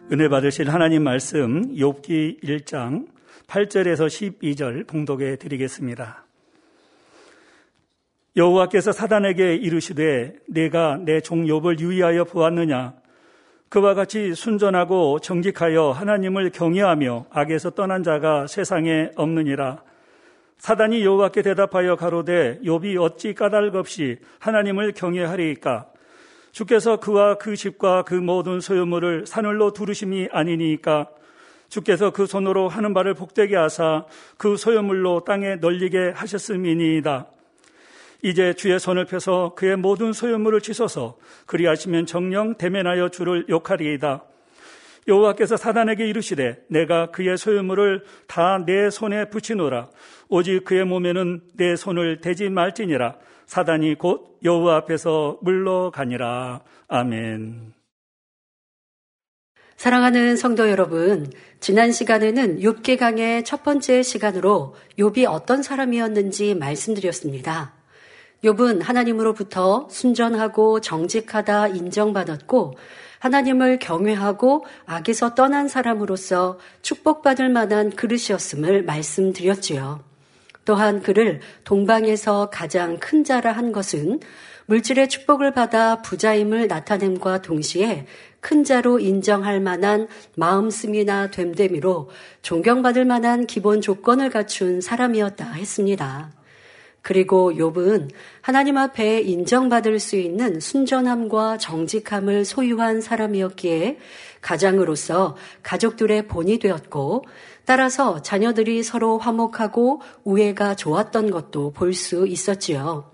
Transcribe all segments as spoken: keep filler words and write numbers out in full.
은혜 받으실 하나님 말씀 욥기 일 장 팔 절에서 십이 절 봉독해 드리겠습니다. 여호와께서 사단에게 이르시되 내가 내 종 욥을 유의하여 보았느냐? 그와 같이 순전하고 정직하여 하나님을 경외하며 악에서 떠난 자가 세상에 없느니라. 사단이 여호와께 대답하여 가로되 욥이 어찌 까닭 없이 하나님을 경외하리이까? 주께서 그와 그 집과 그 모든 소유물을 사늘로 두르심이 아니니까? 주께서 그 손으로 하는 바를 복되게 하사 그 소유물로 땅에 널리게 하셨음이니이다. 이제 주의 손을 펴서 그의 모든 소유물을 치소서. 그리하시면 정녕 대면하여 주를 욕하리이다. 여호와께서 사단에게 이르시되 내가 그의 소유물을 다 내 손에 붙이노라. 오직 그의 몸에는 내 손을 대지 말지니라. 사단이 곧 여호와 앞에서 물러가니라. 아멘. 사랑하는 성도 여러분, 지난 시간에는 욥기 강의 첫 번째 시간으로 욥이 어떤 사람이었는지 말씀드렸습니다. 욥은 하나님으로부터 순전하고 정직하다 인정받았고 하나님을 경외하고 악에서 떠난 사람으로서 축복받을 만한 그릇이었음을 말씀드렸지요. 또한 그를 동방에서 가장 큰 자라 한 것은 물질의 축복을 받아 부자임을 나타냄과 동시에 큰 자로 인정할 만한 마음씀이나 됨됨이로 존경받을 만한 기본 조건을 갖춘 사람이었다 했습니다. 그리고 욥은 하나님 앞에 인정받을 수 있는 순전함과 정직함을 소유한 사람이었기에 가장으로서 가족들의 본이 되었고 따라서 자녀들이 서로 화목하고 우애가 좋았던 것도 볼 수 있었지요.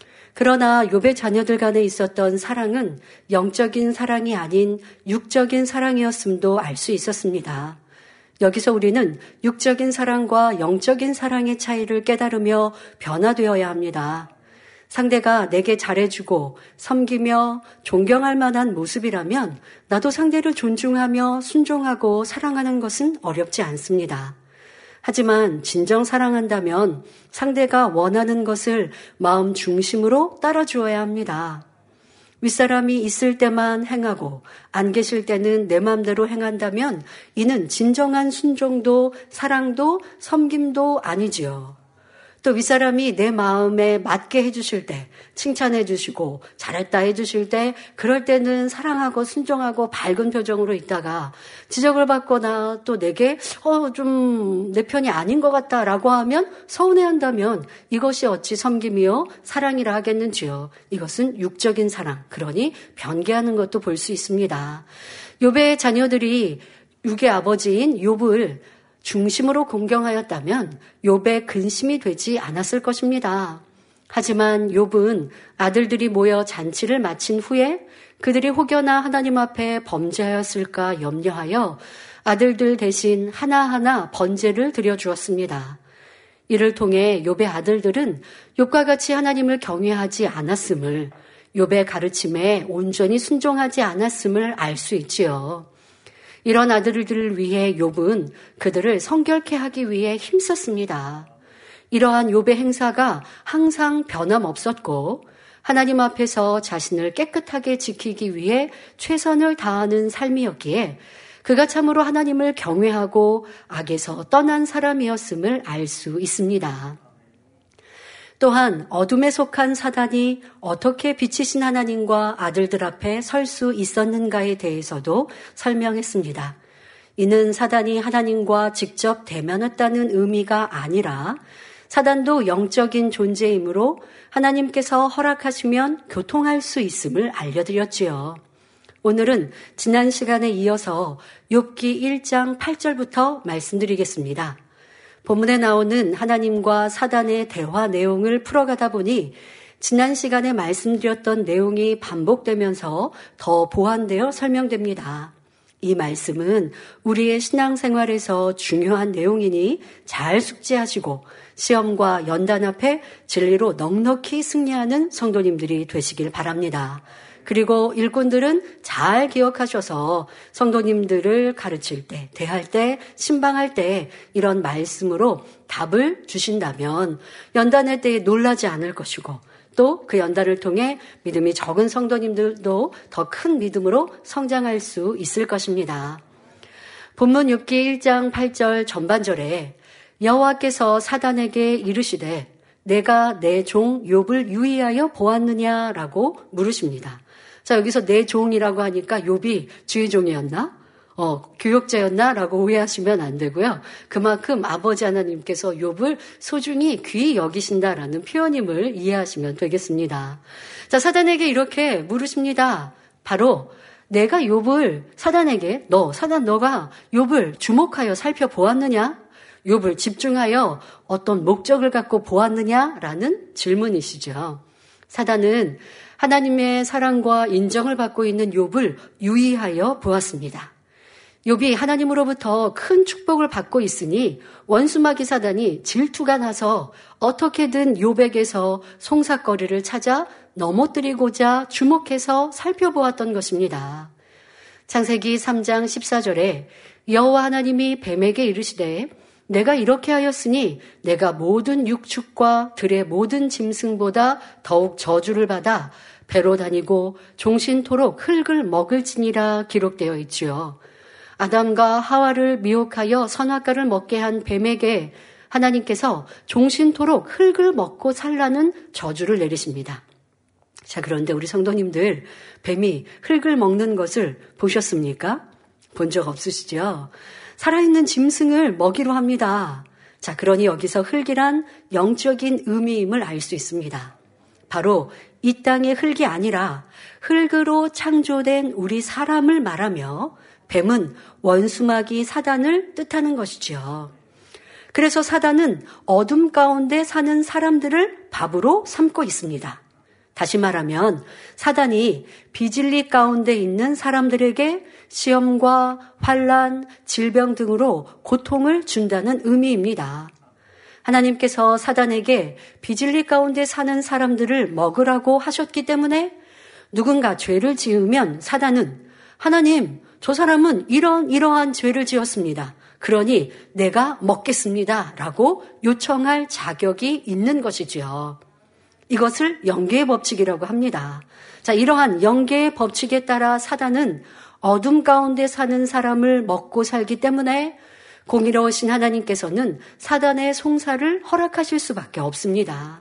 그러나 욥의 자녀들 간에 있었던 사랑은 영적인 사랑이 아닌 육적인 사랑이었음도 알 수 있었습니다. 여기서 우리는 육적인 사랑과 영적인 사랑의 차이를 깨달으며 변화되어야 합니다. 상대가 내게 잘해주고 섬기며 존경할 만한 모습이라면 나도 상대를 존중하며 순종하고 사랑하는 것은 어렵지 않습니다. 하지만 진정 사랑한다면 상대가 원하는 것을 마음 중심으로 따라주어야 합니다. 윗사람이 있을 때만 행하고 안 계실 때는 내 마음대로 행한다면 이는 진정한 순종도 사랑도 섬김도 아니지요. 또 윗사람이 내 마음에 맞게 해주실 때 칭찬해 주시고 잘했다 해주실 때 그럴 때는 사랑하고 순종하고 밝은 표정으로 있다가 지적을 받거나 또 내게 어, 좀 내 편이 아닌 것 같다라고 하면 서운해한다면 이것이 어찌 섬김이요 사랑이라 하겠는지요. 이것은 육적인 사랑, 그러니 변개하는 것도 볼 수 있습니다. 욥의 자녀들이 육의 아버지인 욥을 중심으로 공경하였다면 욥의 근심이 되지 않았을 것입니다. 하지만 욥은 아들들이 모여 잔치를 마친 후에 그들이 혹여나 하나님 앞에 범죄하였을까 염려하여 아들들 대신 하나하나 번제를 드려주었습니다. 이를 통해 욥의 아들들은 욥과 같이 하나님을 경외하지 않았음을, 욥의 가르침에 온전히 순종하지 않았음을 알 수 있지요. 이런 아들들을 위해 욥은 그들을 성결케 하기 위해 힘썼습니다. 이러한 욥의 행사가 항상 변함없었고 하나님 앞에서 자신을 깨끗하게 지키기 위해 최선을 다하는 삶이었기에 그가 참으로 하나님을 경외하고 악에서 떠난 사람이었음을 알 수 있습니다. 또한 어둠에 속한 사단이 어떻게 빛이신 하나님과 아들들 앞에 설 수 있었는가에 대해서도 설명했습니다. 이는 사단이 하나님과 직접 대면했다는 의미가 아니라 사단도 영적인 존재이므로 하나님께서 허락하시면 교통할 수 있음을 알려드렸지요. 오늘은 지난 시간에 이어서 욥기 일 장 팔 절부터 말씀드리겠습니다. 본문에 나오는 하나님과 사단의 대화 내용을 풀어가다 보니 지난 시간에 말씀드렸던 내용이 반복되면서 더 보완되어 설명됩니다. 이 말씀은 우리의 신앙생활에서 중요한 내용이니 잘 숙지하시고 시험과 연단 앞에 진리로 넉넉히 승리하는 성도님들이 되시길 바랍니다. 그리고 일꾼들은 잘 기억하셔서 성도님들을 가르칠 때, 대할 때, 신방할 때 이런 말씀으로 답을 주신다면 연단의 때에 놀라지 않을 것이고 또 그 연단을 통해 믿음이 적은 성도님들도 더 큰 믿음으로 성장할 수 있을 것입니다. 본문 욥기 일 장 팔 절 전반절에 여호와께서 사단에게 이르시되 내가 내 종 욥을 유의하여 보았느냐라고 물으십니다. 자, 여기서 내 종이라고 하니까 욥이 주의종이었나? 어, 교육자였나라고 오해하시면 안 되고요. 그만큼 아버지 하나님께서 욥을 소중히 귀히 여기신다라는 표현임을 이해하시면 되겠습니다. 자, 사단에게 이렇게 물으십니다. 바로 내가 욥을 사단에게 너, 사단 너가 욥을 주목하여 살펴보았느냐? 욥을 집중하여 어떤 목적을 갖고 보았느냐라는 질문이시죠. 사단은 하나님의 사랑과 인정을 받고 있는 욥을 유의하여 보았습니다. 욥이 하나님으로부터 큰 축복을 받고 있으니 원수마귀 사단이 질투가 나서 어떻게든 욥에게서 송사거리를 찾아 넘어뜨리고자 주목해서 살펴보았던 것입니다. 창세기 삼 장 십사 절에 여호와 하나님이 뱀에게 이르시되 내가 이렇게 하였으니 내가 모든 육축과 들의 모든 짐승보다 더욱 저주를 받아 배로 다니고 종신토록 흙을 먹을지니라 기록되어 있지요. 아담과 하와를 미혹하여 선악과를 먹게 한 뱀에게 하나님께서 종신토록 흙을 먹고 살라는 저주를 내리십니다. 자, 그런데 우리 성도님들, 뱀이 흙을 먹는 것을 보셨습니까? 본 적 없으시죠? 살아있는 짐승을 먹이로 합니다. 자, 그러니 여기서 흙이란 영적인 의미임을 알 수 있습니다. 바로 이 땅의 흙이 아니라 흙으로 창조된 우리 사람을 말하며 뱀은 원수마귀 사단을 뜻하는 것이지요. 그래서 사단은 어둠 가운데 사는 사람들을 밥으로 삼고 있습니다. 다시 말하면 사단이 비진리 가운데 있는 사람들에게 시험과 환난, 질병 등으로 고통을 준다는 의미입니다. 하나님께서 사단에게 비진리 가운데 사는 사람들을 먹으라고 하셨기 때문에 누군가 죄를 지으면 사단은 하나님, 저 사람은 이런 이러한 죄를 지었습니다. 그러니 내가 먹겠습니다. 라고 요청할 자격이 있는 것이지요. 이것을 영계의 법칙이라고 합니다. 자, 이러한 영계의 법칙에 따라 사단은 어둠 가운데 사는 사람을 먹고 살기 때문에 공의로우신 하나님께서는 사단의 송사를 허락하실 수밖에 없습니다.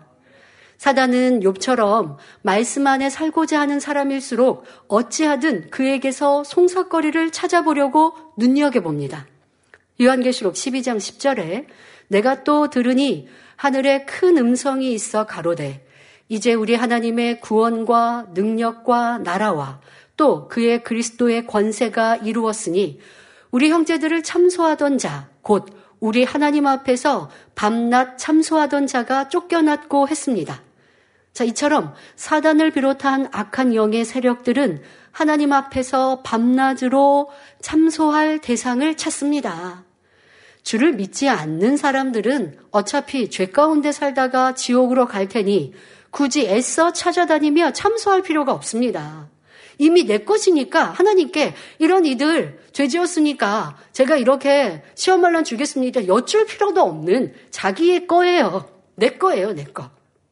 사단은 욥처럼 말씀 안에 살고자 하는 사람일수록 어찌하든 그에게서 송사거리를 찾아보려고 눈여겨봅니다. 요한계시록 십이 장 십 절에 내가 또 들으니 하늘에 큰 음성이 있어 가로되 이제 우리 하나님의 구원과 능력과 나라와 또 그의 그리스도의 권세가 이루었으니 우리 형제들을 참소하던 자, 곧 우리 하나님 앞에서 밤낮 참소하던 자가 쫓겨났고 했습니다. 자, 이처럼 사단을 비롯한 악한 영의 세력들은 하나님 앞에서 밤낮으로 참소할 대상을 찾습니다. 주를 믿지 않는 사람들은 어차피 죄 가운데 살다가 지옥으로 갈 테니 굳이 애써 찾아다니며 참소할 필요가 없습니다. 이미 내 것이니까 하나님께 이런 이들 죄 지었으니까 제가 이렇게 시험말란 주겠습니다. 여쭐 필요도 없는 자기의 거예요. 내 거예요, 내 거.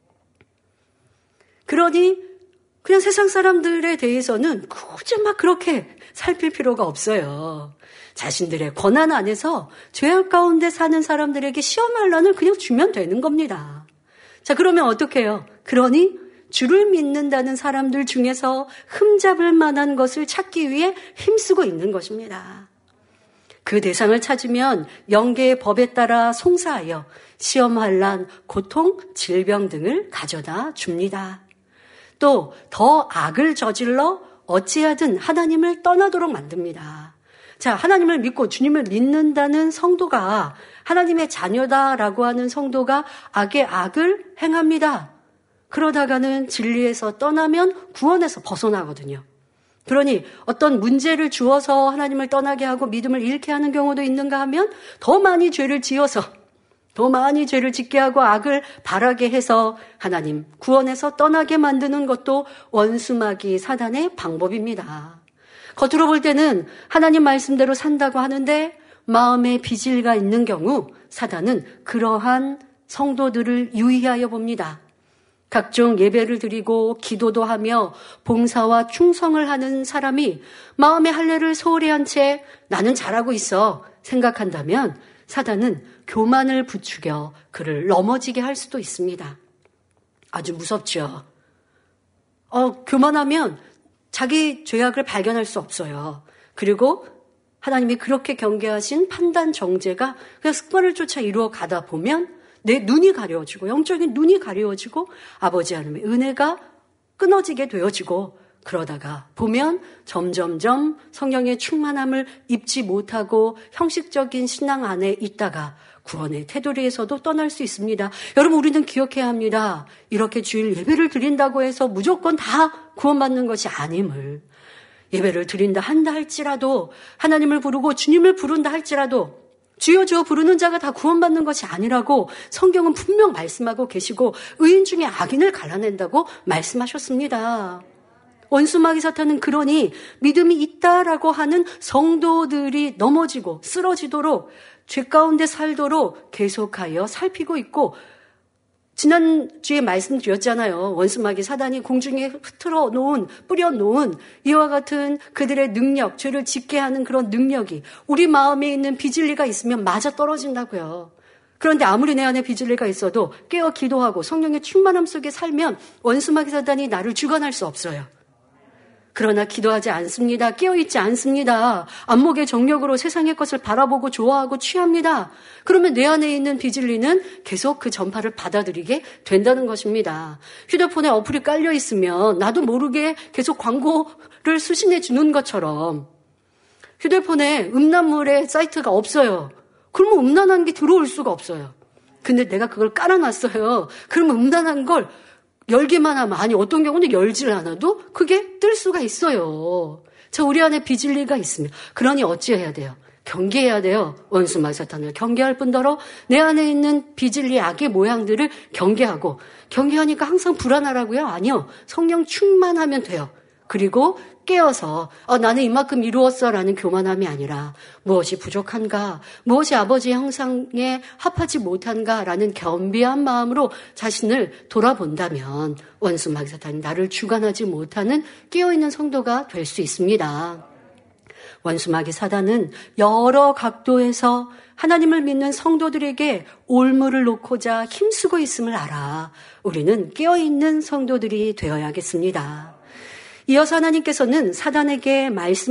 그러니 그냥 세상 사람들에 대해서는 굳이 막 그렇게 살필 필요가 없어요. 자신들의 권한 안에서 죄악 가운데 사는 사람들에게 시험말란을 그냥 주면 되는 겁니다. 자, 그러면 어떻게 해요? 그러니 주를 믿는다는 사람들 중에서 흠잡을 만한 것을 찾기 위해 힘쓰고 있는 것입니다. 그 대상을 찾으면 영계의 법에 따라 송사하여 시험, 환난, 고통, 질병 등을 가져다 줍니다. 또 더 악을 저질러 어찌하든 하나님을 떠나도록 만듭니다. 자, 하나님을 믿고 주님을 믿는다는 성도가 하나님의 자녀다라고 하는 성도가 악의 악을 행합니다. 그러다가는 진리에서 떠나면 구원에서 벗어나거든요. 그러니 어떤 문제를 주어서 하나님을 떠나게 하고 믿음을 잃게 하는 경우도 있는가 하면 더 많이 죄를 지어서 더 많이 죄를 짓게 하고 악을 바라게 해서 하나님 구원에서 떠나게 만드는 것도 원수마귀 사단의 방법입니다. 겉으로 볼 때는 하나님 말씀대로 산다고 하는데 마음에 비질가 있는 경우 사단은 그러한 성도들을 유의하여 봅니다. 각종 예배를 드리고 기도도 하며 봉사와 충성을 하는 사람이 마음의 할례를 소홀히 한 채 나는 잘하고 있어 생각한다면 사단은 교만을 부추겨 그를 넘어지게 할 수도 있습니다. 아주 무섭죠. 어, 교만하면 자기 죄악을 발견할 수 없어요. 그리고 하나님이 그렇게 경계하신 판단 정죄가 그냥 습관을 쫓아 이루어 가다 보면 내 눈이 가려워지고 영적인 눈이 가려워지고 아버지 하나님의 은혜가 끊어지게 되어지고 그러다가 보면 점점점 성령의 충만함을 입지 못하고 형식적인 신앙 안에 있다가 구원의 테두리에서도 떠날 수 있습니다. 여러분, 우리는 기억해야 합니다. 이렇게 주일 예배를 드린다고 해서 무조건 다 구원받는 것이 아님을. 예배를 드린다 한다 할지라도, 하나님을 부르고 주님을 부른다 할지라도 주여 주여 부르는 자가 다 구원받는 것이 아니라고 성경은 분명 말씀하고 계시고 의인 중에 악인을 갈라낸다고 말씀하셨습니다. 원수마귀 사탄은 그러니 믿음이 있다라고 하는 성도들이 넘어지고 쓰러지도록 죄 가운데 살도록 계속하여 살피고 있고, 지난주에 말씀드렸잖아요. 원수마귀 사단이 공중에 흩트러 놓은, 뿌려 놓은 이와 같은 그들의 능력, 죄를 짓게 하는 그런 능력이 우리 마음에 있는 비진리가 있으면 맞아 떨어진다고요. 그런데 아무리 내 안에 비진리가 있어도 깨어 기도하고 성령의 충만함 속에 살면 원수마귀 사단이 나를 주관할 수 없어요. 그러나 기도하지 않습니다. 깨어있지 않습니다. 안목의 정력으로 세상의 것을 바라보고 좋아하고 취합니다. 그러면 내 안에 있는 비진리는 계속 그 전파를 받아들이게 된다는 것입니다. 휴대폰에 어플이 깔려 있으면 나도 모르게 계속 광고를 수신해 주는 것처럼 휴대폰에 음란물의 사이트가 없어요. 그러면 음란한 게 들어올 수가 없어요. 근데 내가 그걸 깔아놨어요. 그러면 음란한 걸 열기만 하면, 아니 어떤 경우는 열질 않아도 그게 뜰 수가 있어요. 자, 우리 안에 비진리가 있습니다. 그러니 어찌해야 돼요? 경계해야 돼요. 원수마귀 사탄을 경계할 뿐더러 내 안에 있는 비진리 악의 모양들을 경계하고, 경계하니까 항상 불안하라고요? 아니요. 성령 충만하면 돼요. 그리고 깨어서 어, 나는 이만큼 이루었어 라는 교만함이 아니라 무엇이 부족한가, 무엇이 아버지의 형상에 합하지 못한가 라는 겸비한 마음으로 자신을 돌아본다면 원수마귀 사탄이 나를 주관하지 못하는 깨어있는 성도가 될 수 있습니다. 원수마귀 사단은 여러 각도에서 하나님을 믿는 성도들에게 올무를 놓고자 힘쓰고 있음을 알아 우리는 깨어있는 성도들이 되어야겠습니다. 이어서 하나님께서는 사단에게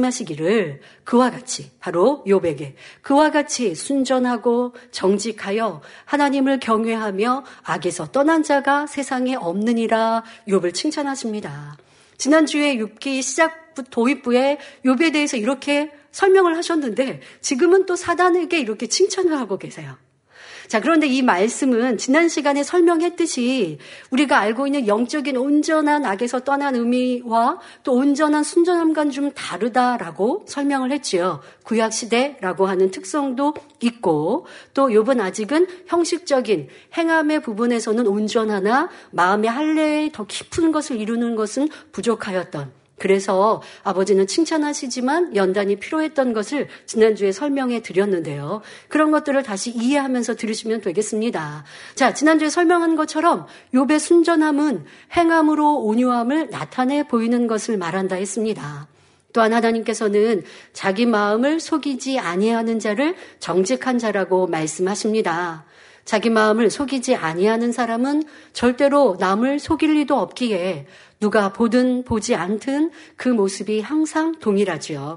말씀하시기를 그와 같이, 바로 욥에게 그와 같이 순전하고 정직하여 하나님을 경외하며 악에서 떠난 자가 세상에 없느니라 욥을 칭찬하십니다. 지난주에 욥기 시작부 도입부에 욥에 대해서 이렇게 설명을 하셨는데 지금은 또 사단에게 이렇게 칭찬을 하고 계세요. 자, 그런데 이 말씀은 지난 시간에 설명했듯이 우리가 알고 있는 영적인 온전한 악에서 떠난 의미와 또 온전한 순전함과는 좀 다르다라고 설명을 했지요. 구약시대라고 하는 특성도 있고, 또 욥은 아직은 형식적인 행함의 부분에서는 온전하나 마음의 할례에 더 깊은 것을 이루는 것은 부족하였던, 그래서 아버지는 칭찬하시지만 연단이 필요했던 것을 지난주에 설명해 드렸는데요. 그런 것들을 다시 이해하면서 들으시면 되겠습니다. 자, 지난주에 설명한 것처럼 욥의 순전함은 행함으로 온유함을 나타내 보이는 것을 말한다 했습니다. 또한 하나님께서는 자기 마음을 속이지 아니하는 자를 정직한 자라고 말씀하십니다. 자기 마음을 속이지 아니하는 사람은 절대로 남을 속일 리도 없기에 누가 보든 보지 않든 그 모습이 항상 동일하지요.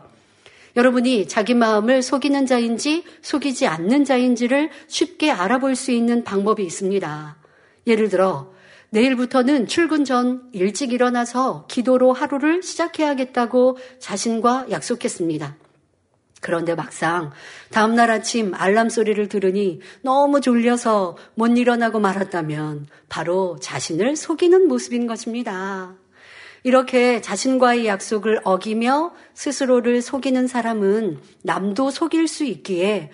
여러분이 자기 마음을 속이는 자인지 속이지 않는 자인지를 쉽게 알아볼 수 있는 방법이 있습니다. 예를 들어 내일부터는 출근 전 일찍 일어나서 기도로 하루를 시작해야겠다고 자신과 약속했습니다. 그런데 막상 다음날 아침 알람 소리를 들으니 너무 졸려서 못 일어나고 말았다면 바로 자신을 속이는 모습인 것입니다. 이렇게 자신과의 약속을 어기며 스스로를 속이는 사람은 남도 속일 수 있기에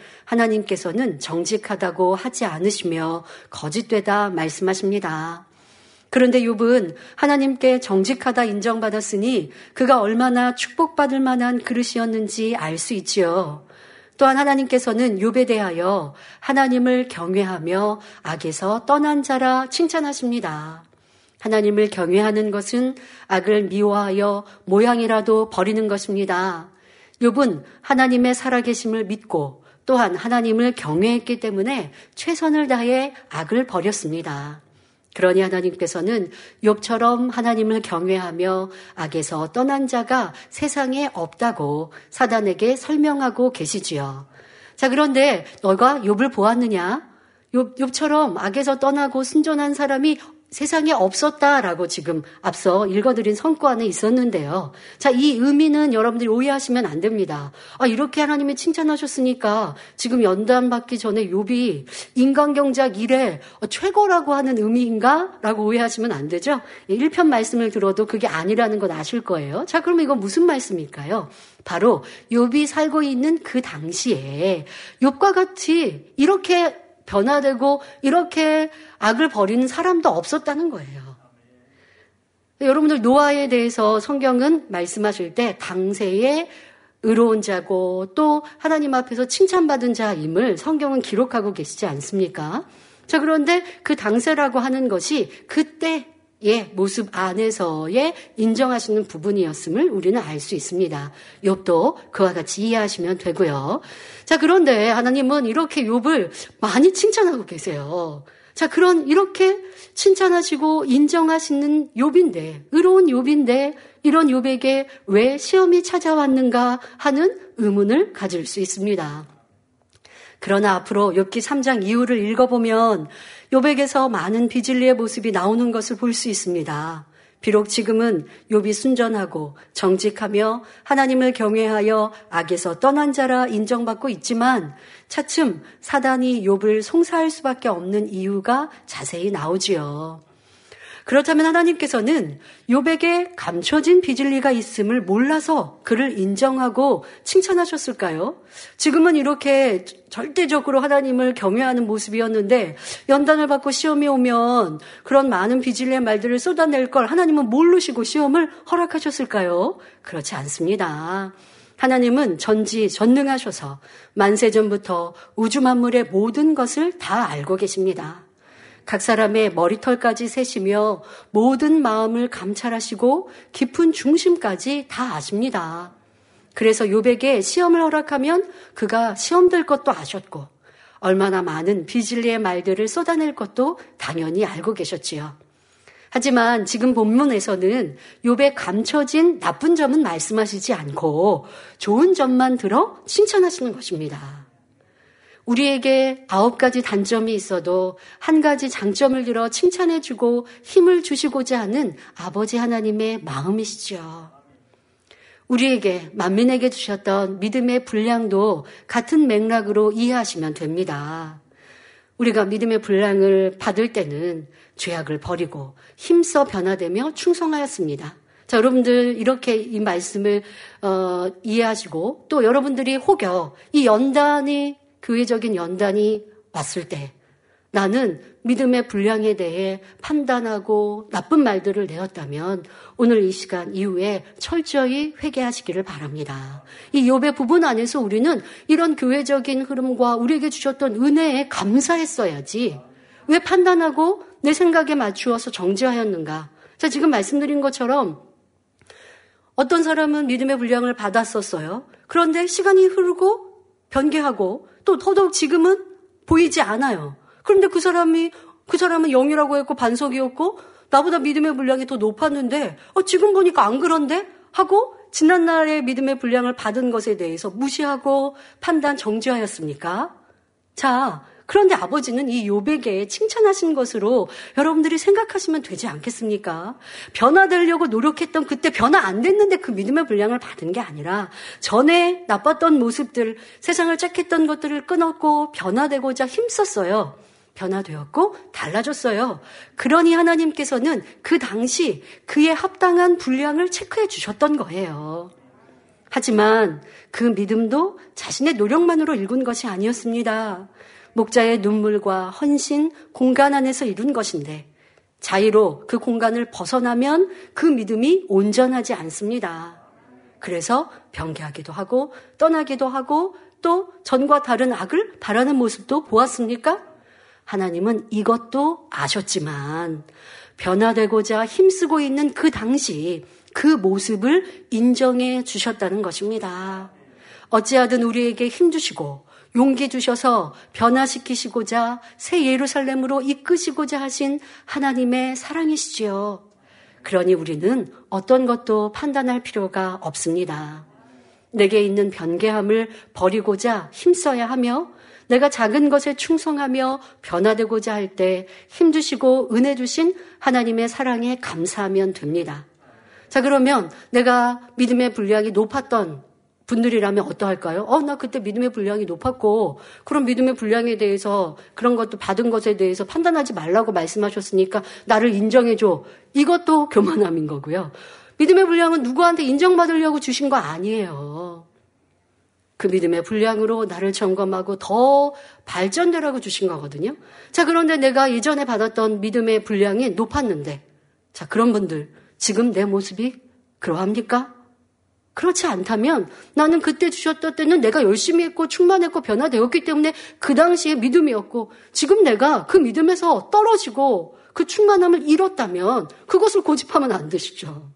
하나님께서는 정직하다고 하지 않으시며 거짓되다 말씀하십니다. 그런데 욥은 하나님께 정직하다 인정받았으니 그가 얼마나 축복받을 만한 그릇이었는지 알 수 있지요. 또한 하나님께서는 욥에 대하여 하나님을 경외하며 악에서 떠난 자라 칭찬하십니다. 하나님을 경외하는 것은 악을 미워하여 모양이라도 버리는 것입니다. 욥은 하나님의 살아계심을 믿고 또한 하나님을 경외했기 때문에 최선을 다해 악을 버렸습니다. 그러니 하나님께서는 욥처럼 하나님을 경외하며 악에서 떠난 자가 세상에 없다고 사단에게 설명하고 계시지요. 자, 그런데 너가 욥을 보았느냐? 욥, 욥처럼 악에서 떠나고 순전한 사람이 세상에 없었다라고 지금 앞서 읽어드린 성구 안에 있었는데요. 자, 이 의미는 여러분들이 오해하시면 안 됩니다. 아, 이렇게 하나님이 칭찬하셨으니까 지금 연단받기 전에 욥이 인간경작 일에 최고라고 하는 의미인가? 라고 오해하시면 안 되죠. 일 편 말씀을 들어도 그게 아니라는 건 아실 거예요. 자, 그러면 이건 무슨 말씀일까요? 바로 욥이 살고 있는 그 당시에 욥과 같이 이렇게 변화되고 이렇게 악을 버리는 사람도 없었다는 거예요. 여러분들 노아에 대해서 성경은 말씀하실 때 당세에 의로운 자고 또 하나님 앞에서 칭찬받은 자임을 성경은 기록하고 계시지 않습니까? 자, 그런데 그 당세라고 하는 것이 그때의 모습 안에서의 인정하시는 부분이었음을 우리는 알 수 있습니다. 욥도 그와 같이 이해하시면 되고요. 자, 그런데 하나님은 이렇게 욥을 많이 칭찬하고 계세요. 자, 그런 이렇게 칭찬하시고 인정하시는 욥인데, 의로운 욥인데 이런 욥에게 왜 시험이 찾아왔는가 하는 의문을 가질 수 있습니다. 그러나 앞으로 욥기 삼 장 이후를 읽어보면 욥에게서 많은 비진리의 모습이 나오는 것을 볼 수 있습니다. 비록 지금은 욥이 순전하고 정직하며 하나님을 경외하여 악에서 떠난 자라 인정받고 있지만 차츰 사단이 욥을 송사할 수밖에 없는 이유가 자세히 나오지요. 그렇다면 하나님께서는 욥에게 감춰진 비진리가 있음을 몰라서 그를 인정하고 칭찬하셨을까요? 지금은 이렇게 절대적으로 하나님을 경외하는 모습이었는데 연단을 받고 시험이 오면 그런 많은 비진리의 말들을 쏟아낼 걸 하나님은 모르시고 시험을 허락하셨을까요? 그렇지 않습니다. 하나님은 전지전능하셔서 만세전부터 우주 만물의 모든 것을 다 알고 계십니다. 각 사람의 머리털까지 세시며 모든 마음을 감찰하시고 깊은 중심까지 다 아십니다. 그래서 욥에게 시험을 허락하면 그가 시험될 것도 아셨고 얼마나 많은 비진리의 말들을 쏟아낼 것도 당연히 알고 계셨지요. 하지만 지금 본문에서는 욥의 감춰진 나쁜 점은 말씀하시지 않고 좋은 점만 들어 칭찬하시는 것입니다. 우리에게 아홉 가지 단점이 있어도 한 가지 장점을 들어 칭찬해주고 힘을 주시고자 하는 아버지 하나님의 마음이시죠. 우리에게 만민에게 주셨던 믿음의 분량도 같은 맥락으로 이해하시면 됩니다. 우리가 믿음의 분량을 받을 때는 죄악을 버리고 힘써 변화되며 충성하였습니다. 자, 여러분들 이렇게 이 말씀을 어, 이해하시고 또 여러분들이 혹여 이 연단이 교회적인 연단이 왔을 때 나는 믿음의 분량에 대해 판단하고 나쁜 말들을 내었다면 오늘 이 시간 이후에 철저히 회개하시기를 바랍니다. 이 욥의 부분 안에서 우리는 이런 교회적인 흐름과 우리에게 주셨던 은혜에 감사했어야지 왜 판단하고 내 생각에 맞추어서 정죄하였는가. 자, 지금 말씀드린 것처럼 어떤 사람은 믿음의 분량을 받았었어요. 그런데 시간이 흐르고 변개하고 또 더더욱 지금은 보이지 않아요. 그런데 그 사람이, 그 사람은 영이라고 했고 반석이었고 나보다 믿음의 분량이 더 높았는데 어, 지금 보니까 안 그런데? 하고 지난날의 믿음의 분량을 받은 것에 대해서 무시하고 판단 정죄하였습니까? 자, 그런데 아버지는 이 욥에게 칭찬하신 것으로 여러분들이 생각하시면 되지 않겠습니까? 변화되려고 노력했던 그때 변화 안 됐는데 그 믿음의 분량을 받은 게 아니라 전에 나빴던 모습들, 세상을 짝했던 것들을 끊었고 변화되고자 힘썼어요. 변화되었고 달라졌어요. 그러니 하나님께서는 그 당시 그에 합당한 분량을 체크해 주셨던 거예요. 하지만 그 믿음도 자신의 노력만으로 이룬 것이 아니었습니다. 목자의 눈물과 헌신, 공간 안에서 이룬 것인데 자의로 그 공간을 벗어나면 그 믿음이 온전하지 않습니다. 그래서 변개하기도 하고 떠나기도 하고 또 전과 다른 악을 바라는 모습도 보았습니까? 하나님은 이것도 아셨지만 변화되고자 힘쓰고 있는 그 당시 그 모습을 인정해 주셨다는 것입니다. 어찌하든 우리에게 힘 주시고 용기 주셔서 변화시키시고자 새 예루살렘으로 이끄시고자 하신 하나님의 사랑이시지요. 그러니 우리는 어떤 것도 판단할 필요가 없습니다. 내게 있는 변개함을 버리고자 힘써야 하며 내가 작은 것에 충성하며 변화되고자 할 때 힘주시고 은혜 주신 하나님의 사랑에 감사하면 됩니다. 자, 그러면 내가 믿음의 분량이 높았던 분들이라면 어떠할까요? 어, 나 그때 믿음의 분량이 높았고 그런 믿음의 분량에 대해서 그런 것도 받은 것에 대해서 판단하지 말라고 말씀하셨으니까 나를 인정해줘. 이것도 교만함인 거고요. 믿음의 분량은 누구한테 인정받으려고 주신 거 아니에요. 그 믿음의 분량으로 나를 점검하고 더 발전되라고 주신 거거든요. 자, 그런데 내가 예전에 받았던 믿음의 분량이 높았는데, 자, 그런 분들 지금 내 모습이 그러합니까? 그렇지 않다면 나는 그때 주셨던 때는 내가 열심히 했고 충만했고 변화되었기 때문에 그 당시에 믿음이었고 지금 내가 그 믿음에서 떨어지고 그 충만함을 잃었다면 그것을 고집하면 안 되시죠.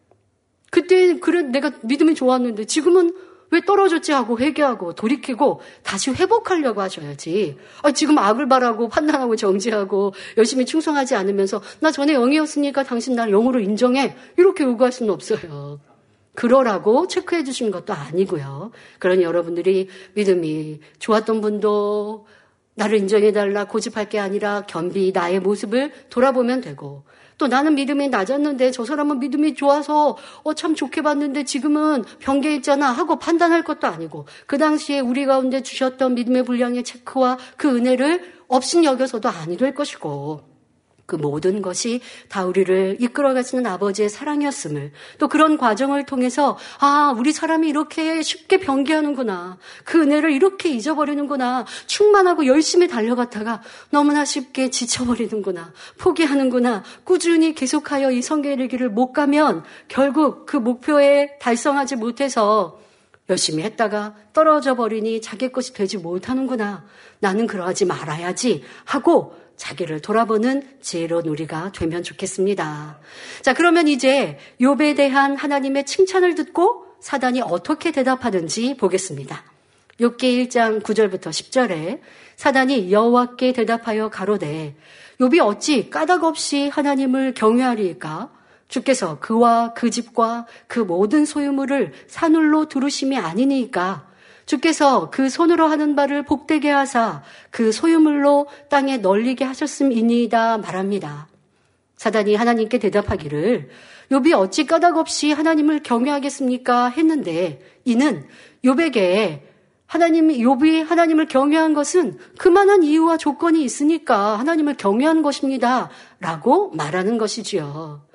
그때 그래 내가 믿음이 좋았는데 지금은 왜 떨어졌지 하고 회개하고 돌이키고 다시 회복하려고 하셔야지. 아, 지금 악을 바라고 판단하고 정지하고 열심히 충성하지 않으면서 나 전에 영이었으니까 당신 날 영으로 인정해. 이렇게 요구할 수는 없어요. 그러라고 체크해 주신 것도 아니고요. 그러니 여러분들이 믿음이 좋았던 분도 나를 인정해달라 고집할 게 아니라 겸비 나의 모습을 돌아보면 되고 또 나는 믿음이 낮았는데 저 사람은 믿음이 좋아서 어, 참 좋게 봤는데 지금은 변개했잖아 하고 판단할 것도 아니고 그 당시에 우리 가운데 주셨던 믿음의 분량의 체크와 그 은혜를 업신여겨서도 아니 될 것이고 그 모든 것이 다 우리를 이끌어가시는 아버지의 사랑이었음을 또 그런 과정을 통해서 아 우리 사람이 이렇게 쉽게 변개하는구나. 그 은혜를 이렇게 잊어버리는구나. 충만하고 열심히 달려갔다가 너무나 쉽게 지쳐버리는구나. 포기하는구나. 꾸준히 계속하여 이 성경에 이르기를 못 가면 결국 그 목표에 달성하지 못해서 열심히 했다가 떨어져 버리니 자기 것이 되지 못하는구나. 나는 그러하지 말아야지 하고 자기를 돌아보는 지혜로운 우리가 되면 좋겠습니다. 자, 그러면 이제 욥에 대한 하나님의 칭찬을 듣고 사단이 어떻게 대답하는지 보겠습니다. 욥기 일 장 구 절부터 십 절에 사단이 여호와께 대답하여 가로되 욥이 어찌 까닭 없이 하나님을 경외하리이까? 주께서 그와 그 집과 그 모든 소유물을 산울로 두르심이 아니니까 주께서 그 손으로 하는 바를 복되게 하사 그 소유물로 땅에 널리게 하셨음이니이다 말합니다. 사단이 하나님께 대답하기를 욥이 어찌 까닭 없이 하나님을 경외하겠습니까? 했는데 이는 욥에게 하나님이 욥이 하나님을 경외한 것은 그만한 이유와 조건이 있으니까 하나님을 경외한 것입니다. 라고 말하는 것이지요.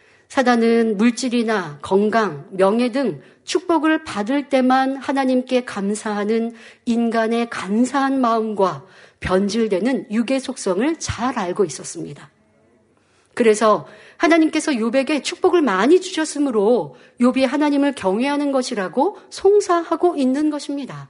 사단은 물질이나 건강, 명예 등 축복을 받을 때만 하나님께 감사하는 인간의 간사한 마음과 변질되는 육의 속성을 잘 알고 있었습니다. 그래서 하나님께서 욥에게 축복을 많이 주셨으므로 욥이 하나님을 경외하는 것이라고 송사하고 있는 것입니다.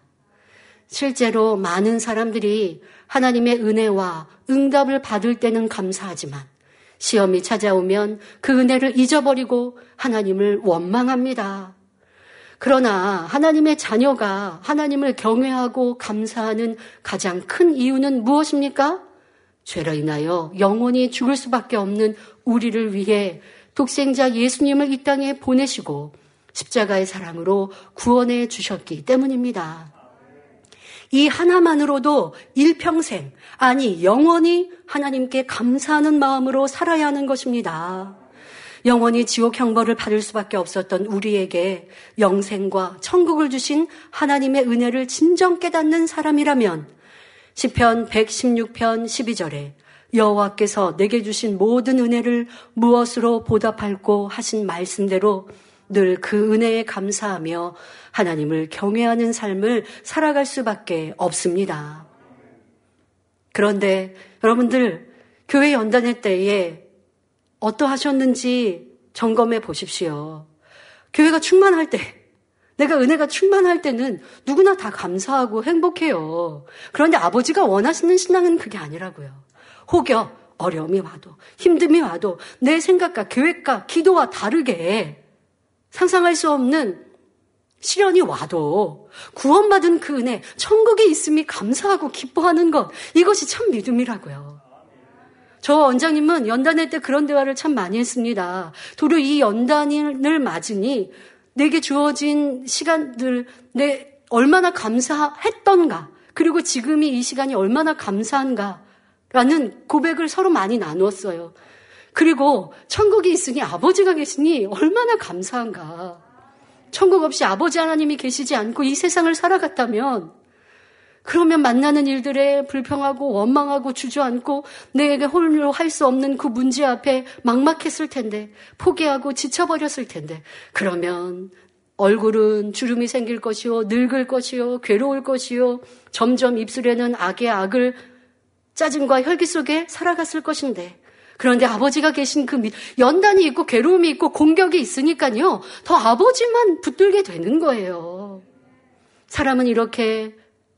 실제로 많은 사람들이 하나님의 은혜와 응답을 받을 때는 감사하지만 시험이 찾아오면 그 은혜를 잊어버리고 하나님을 원망합니다. 그러나 하나님의 자녀가 하나님을 경외하고 감사하는 가장 큰 이유는 무엇입니까? 죄로 인하여 영원히 죽을 수밖에 없는 우리를 위해 독생자 예수님을 이 땅에 보내시고 십자가의 사랑으로 구원해 주셨기 때문입니다. 이 하나만으로도 일평생, 아니 영원히 하나님께 감사하는 마음으로 살아야 하는 것입니다. 영원히 지옥 형벌을 받을 수밖에 없었던 우리에게 영생과 천국을 주신 하나님의 은혜를 진정 깨닫는 사람이라면 시편 백십육 편 십이 절에 여호와께서 내게 주신 모든 은혜를 무엇으로 보답할꼬 하신 말씀대로 늘 그 은혜에 감사하며 하나님을 경외하는 삶을 살아갈 수밖에 없습니다. 그런데 여러분들 교회 연단회 때에 어떠하셨는지 점검해 보십시오. 교회가 충만할 때, 내가 은혜가 충만할 때는 누구나 다 감사하고 행복해요. 그런데 아버지가 원하시는 신앙은 그게 아니라고요. 혹여 어려움이 와도, 힘듦이 와도 내 생각과 계획과 기도와 다르게 상상할 수 없는 시련이 와도 구원받은 그 은혜, 천국에 있음이 감사하고 기뻐하는 것, 이것이 참 믿음이라고요. 저 원장님은 연단회 때 그런 대화를 참 많이 했습니다. 도리어 이 연단을 맞으니 내게 주어진 시간들, 내 얼마나 감사했던가, 그리고 지금이 이 시간이 얼마나 감사한가라는 고백을 서로 많이 나누었어요. 그리고 천국에 있으니 아버지가 계시니 얼마나 감사한가. 천국 없이 아버지 하나님이 계시지 않고 이 세상을 살아갔다면, 그러면 만나는 일들에 불평하고 원망하고 주저앉고 내게 홀로 할 수 없는 그 문제 앞에 막막했을 텐데, 포기하고 지쳐버렸을 텐데, 그러면 얼굴은 주름이 생길 것이요, 늙을 것이요, 괴로울 것이요, 점점 입술에는 악의 악을 짜증과 혈기 속에 살아갔을 것인데, 그런데 아버지가 계신 그 연단이 있고 괴로움이 있고 공격이 있으니까요, 더 아버지만 붙들게 되는 거예요. 사람은 이렇게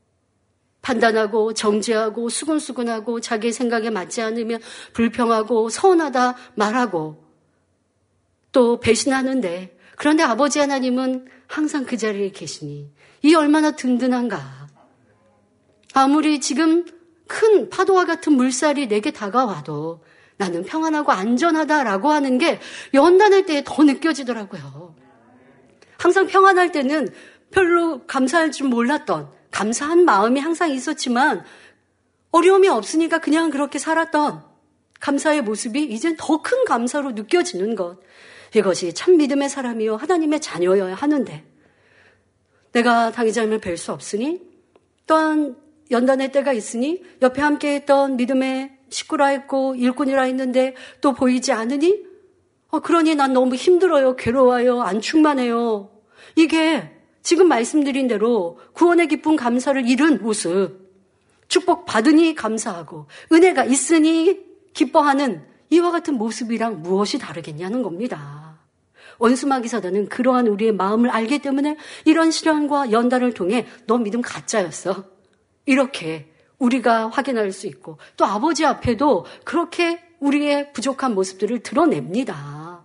판단하고 정죄하고 수근수근하고 자기 생각에 맞지 않으면 불평하고 서운하다 말하고 또 배신하는데, 그런데 아버지 하나님은 항상 그 자리에 계시니 이 얼마나 든든한가. 아무리 지금 큰 파도와 같은 물살이 내게 다가와도 나는 평안하고 안전하다라고 하는 게 연단할 때에 더 느껴지더라고요. 항상 평안할 때는 별로 감사할 줄 몰랐던, 감사한 마음이 항상 있었지만 어려움이 없으니까 그냥 그렇게 살았던 감사의 모습이 이젠 더 큰 감사로 느껴지는 것. 이것이 참 믿음의 사람이요 하나님의 자녀여야 하는데, 내가 당의자님을 뵐 수 없으니, 또한 연단의 때가 있으니 옆에 함께했던 믿음의 식구라 했고 일꾼이라 했는데 또 보이지 않으니, 어, 그러니 난 너무 힘들어요, 괴로워요, 안 충만해요. 이게 지금 말씀드린 대로 구원의 기쁨 감사를 잃은 모습, 축복 받으니 감사하고 은혜가 있으니 기뻐하는 이와 같은 모습이랑 무엇이 다르겠냐는 겁니다. 원수마귀 사단은 그러한 우리의 마음을 알기 때문에 이런 시련과 연단을 통해 너 믿음 가짜였어, 이렇게 우리가 확인할 수 있고, 또 아버지 앞에도 그렇게 우리의 부족한 모습들을 드러냅니다.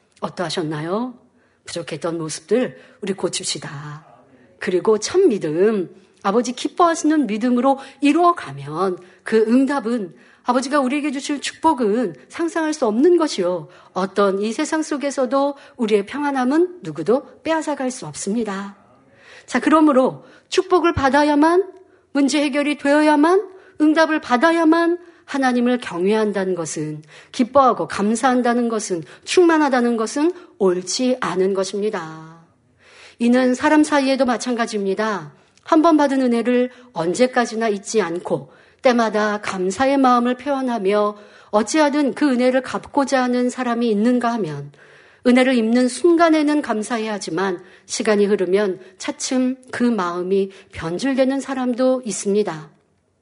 어떠하셨나요? 부족했던 모습들 우리 고칩시다. 그리고 참 믿음, 아버지 기뻐하시는 믿음으로 이루어가면 그 응답은, 아버지가 우리에게 주실 축복은 상상할 수 없는 것이요, 어떤 이 세상 속에서도 우리의 평안함은 누구도 빼앗아갈 수 없습니다. 자, 그러므로 축복을 받아야만, 문제 해결이 되어야만, 응답을 받아야만 하나님을 경외한다는 것은, 기뻐하고 감사한다는 것은, 충만하다는 것은 옳지 않은 것입니다. 이는 사람 사이에도 마찬가지입니다. 한 번 받은 은혜를 언제까지나 잊지 않고 때마다 감사의 마음을 표현하며 어찌하든 그 은혜를 갚고자 하는 사람이 있는가 하면, 은혜를 입는 순간에는 감사해야 하지만 시간이 흐르면 차츰 그 마음이 변질되는 사람도 있습니다.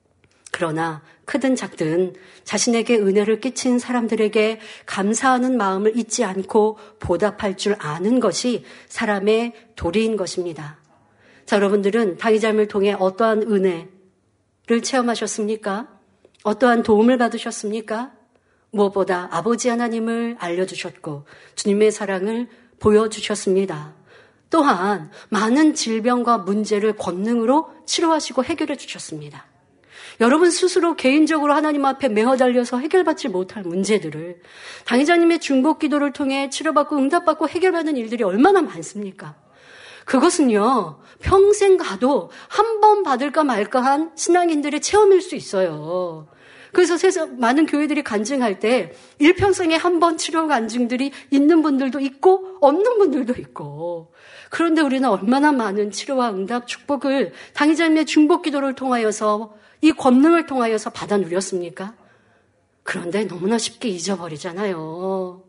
그러나 크든 작든 자신에게 은혜를 끼친 사람들에게 감사하는 마음을 잊지 않고 보답할 줄 아는 것이 사람의 도리인 것입니다. 자, 여러분들은 당의자님을 통해 어떠한 은혜를 체험하셨습니까? 어떠한 도움을 받으셨습니까? 무엇보다 아버지 하나님을 알려주셨고 주님의 사랑을 보여주셨습니다. 또한 많은 질병과 문제를 권능으로 치료하시고 해결해 주셨습니다. 여러분 스스로 개인적으로 하나님 앞에 매어 달려서 해결받지 못할 문제들을 당의자님의 중복 기도를 통해 치료받고 응답받고 해결받는 일들이 얼마나 많습니까? 그것은요, 평생 가도 한 번 받을까 말까한 신앙인들의 체험일 수 있어요. 그래서 세상 많은 교회들이 간증할 때 일평생에 한 번 치료 간증들이 있는 분들도 있고 없는 분들도 있고, 그런데 우리는 얼마나 많은 치료와 응답 축복을 당의자님의 중복 기도를 통하여서, 이 권능을 통하여서 받아 누렸습니까? 그런데 너무나 쉽게 잊어버리잖아요.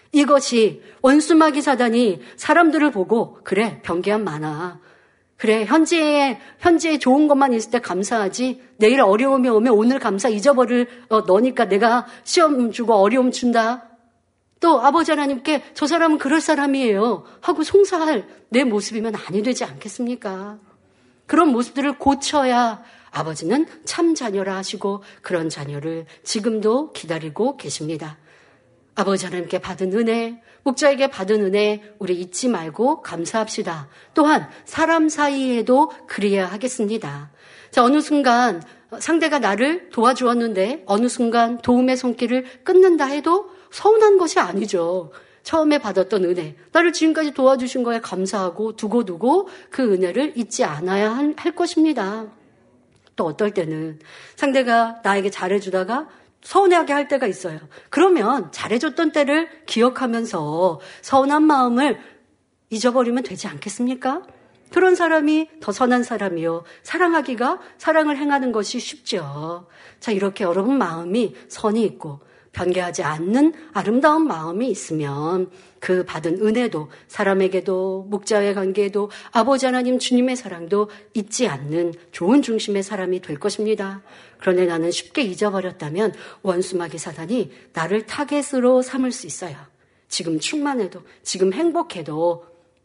이것이 원수마귀 사단이 사람들을 보고, 그래 병기한 많아, 그래 현재에 현재에 좋은 것만 있을 때 감사하지, 내일 어려움이 오면 오늘 감사 잊어버릴 어, 너니까 내가 시험 주고 어려움 준다. 또 아버지 하나님께 저 사람은 그럴 사람이에요 하고 송사할 내 모습이면 아니 되지 않겠습니까? 그런 모습들을 고쳐야 아버지는 참 자녀라 하시고 그런 자녀를 지금도 기다리고 계십니다. 아버지 하나님께 받은 은혜, 목자에게 받은 은혜 우리 잊지 말고 감사합시다. 또한 사람 사이에도 그래야 하겠습니다. 자, 어느 순간 상대가 나를 도와주었는데 어느 순간 도움의 손길을 끊는다 해도 서운한 것이 아니죠. 처음에 받았던 은혜, 나를 지금까지 도와주신 거에 감사하고 두고두고 그 은혜를 잊지 않아야 할 것입니다. 또 어떨 때는 상대가 나에게 잘해주다가 서운하게 할 때가 있어요. 그러면 잘해줬던 때를 기억하면서 서운한 마음을 잊어버리면 되지 않겠습니까? 그런 사람이 더 선한 사람이요. 사랑하기가, 사랑을 행하는 것이 쉽죠. 자, 이렇게 여러분 마음이 선이 있고 변개하지 않는 아름다운 마음이 있으면 그 받은 은혜도 사람에게도 목자의 관계에도 아버지 하나님 주님의 사랑도 잊지 않는 좋은 중심의 사람이 될 것입니다. 그런데 나는 쉽게 잊어버렸다면 원수마귀 사단이 나를 타겟으로 삼을 수 있어요. 지금 충만해도 지금 행복해도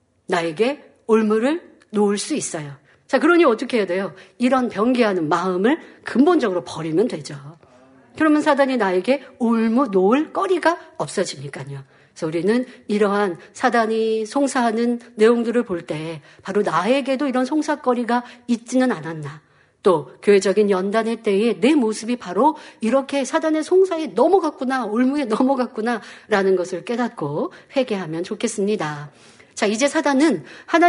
나에게 올무를 놓을 수 있어요. 자, 그러니 어떻게 해야 돼요? 이런 변개하는 마음을 근본적으로 버리면 되죠. 그러면 사단이 나에게 올무 놓을 거리가 없어지니까요. 그래서 우리는 이러한 사단이 송사하는 내용들을 볼 때 바로 나에게도 이런 송사거리가 있지는 않았나. 또 교회적인 연단의 때에 내 모습이 바로 이렇게 사단의 송사에 넘어갔구나, 올무에 넘어갔구나 라는 것을 깨닫고 회개하면 좋겠습니다. 자, 이제 사단은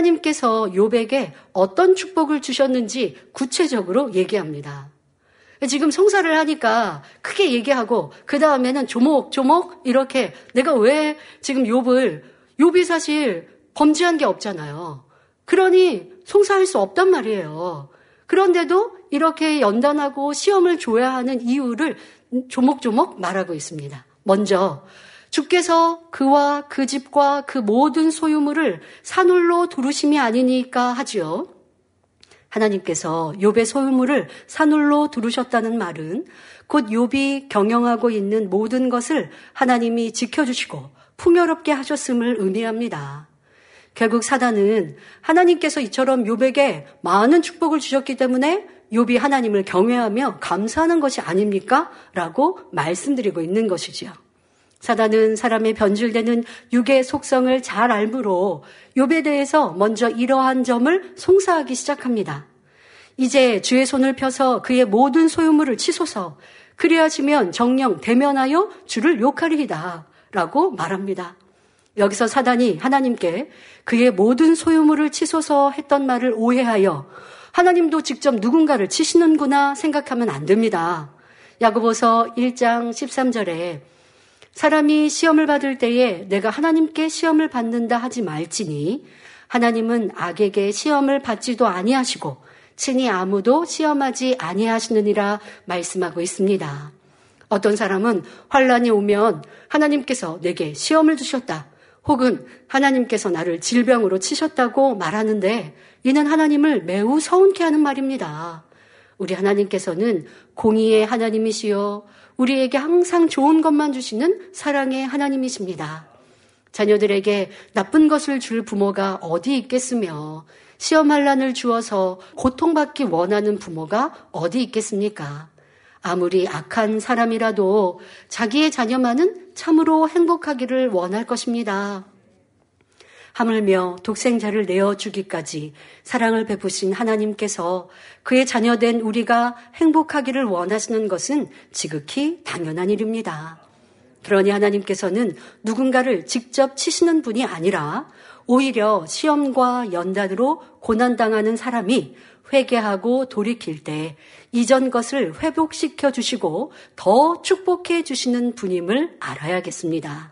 하나님께서 욥에게 어떤 축복을 주셨는지 구체적으로 얘기합니다. 지금 송사를 하니까 크게 얘기하고 그 다음에는 조목조목 이렇게 내가 왜 지금 욥을 욥이 사실 범죄한 게 없잖아요. 그러니 송사할 수 없단 말이에요. 그런데도 이렇게 연단하고 시험을 줘야 하는 이유를 조목조목 말하고 있습니다. 먼저 주께서 그와 그 집과 그 모든 소유물을 산울로 두르심이 아니니까 하지요. 하나님께서 욥의 소유물을 산울로 두르셨다는 말은 곧 욥이 경영하고 있는 모든 것을 하나님이 지켜주시고 풍요롭게 하셨음을 의미합니다. 결국 사단은 하나님께서 이처럼 욥에게 많은 축복을 주셨기 때문에 욥이 하나님을 경외하며 감사하는 것이 아닙니까? 라고 말씀드리고 있는 것이지요. 사단은 사람의 변질되는 육의 속성을 잘 알므로 욥에 대해서 먼저 이러한 점을 송사하기 시작합니다. 이제 주의 손을 펴서 그의 모든 소유물을 치소서, 그리하시면 정녕 대면하여 주를 욕하리이다 라고 말합니다. 여기서 사단이 하나님께 그의 모든 소유물을 치소서 했던 말을 오해하여 하나님도 직접 누군가를 치시는구나 생각하면 안 됩니다. 야고보서 일 장 십삼 절에 사람이 시험을 받을 때에 내가 하나님께 시험을 받는다 하지 말지니 하나님은 악에게 시험을 받지도 아니하시고 친히 아무도 시험하지 아니하시느니라 말씀하고 있습니다. 어떤 사람은 환난이 오면 하나님께서 내게 시험을 주셨다, 혹은 하나님께서 나를 질병으로 치셨다고 말하는데 이는 하나님을 매우 서운케 하는 말입니다. 우리 하나님께서는 공의의 하나님이시요 우리에게 항상 좋은 것만 주시는 사랑의 하나님이십니다. 자녀들에게 나쁜 것을 줄 부모가 어디 있겠으며 시험 환난을 주어서 고통받기 원하는 부모가 어디 있겠습니까? 아무리 악한 사람이라도 자기의 자녀만은 참으로 행복하기를 원할 것입니다. 하물며 독생자를 내어주기까지 사랑을 베푸신 하나님께서 그의 자녀된 우리가 행복하기를 원하시는 것은 지극히 당연한 일입니다. 그러니 하나님께서는 누군가를 직접 치시는 분이 아니라 오히려 시험과 연단으로 고난당하는 사람이 회개하고 돌이킬 때 이전 것을 회복시켜 주시고 더 축복해 주시는 분임을 알아야겠습니다.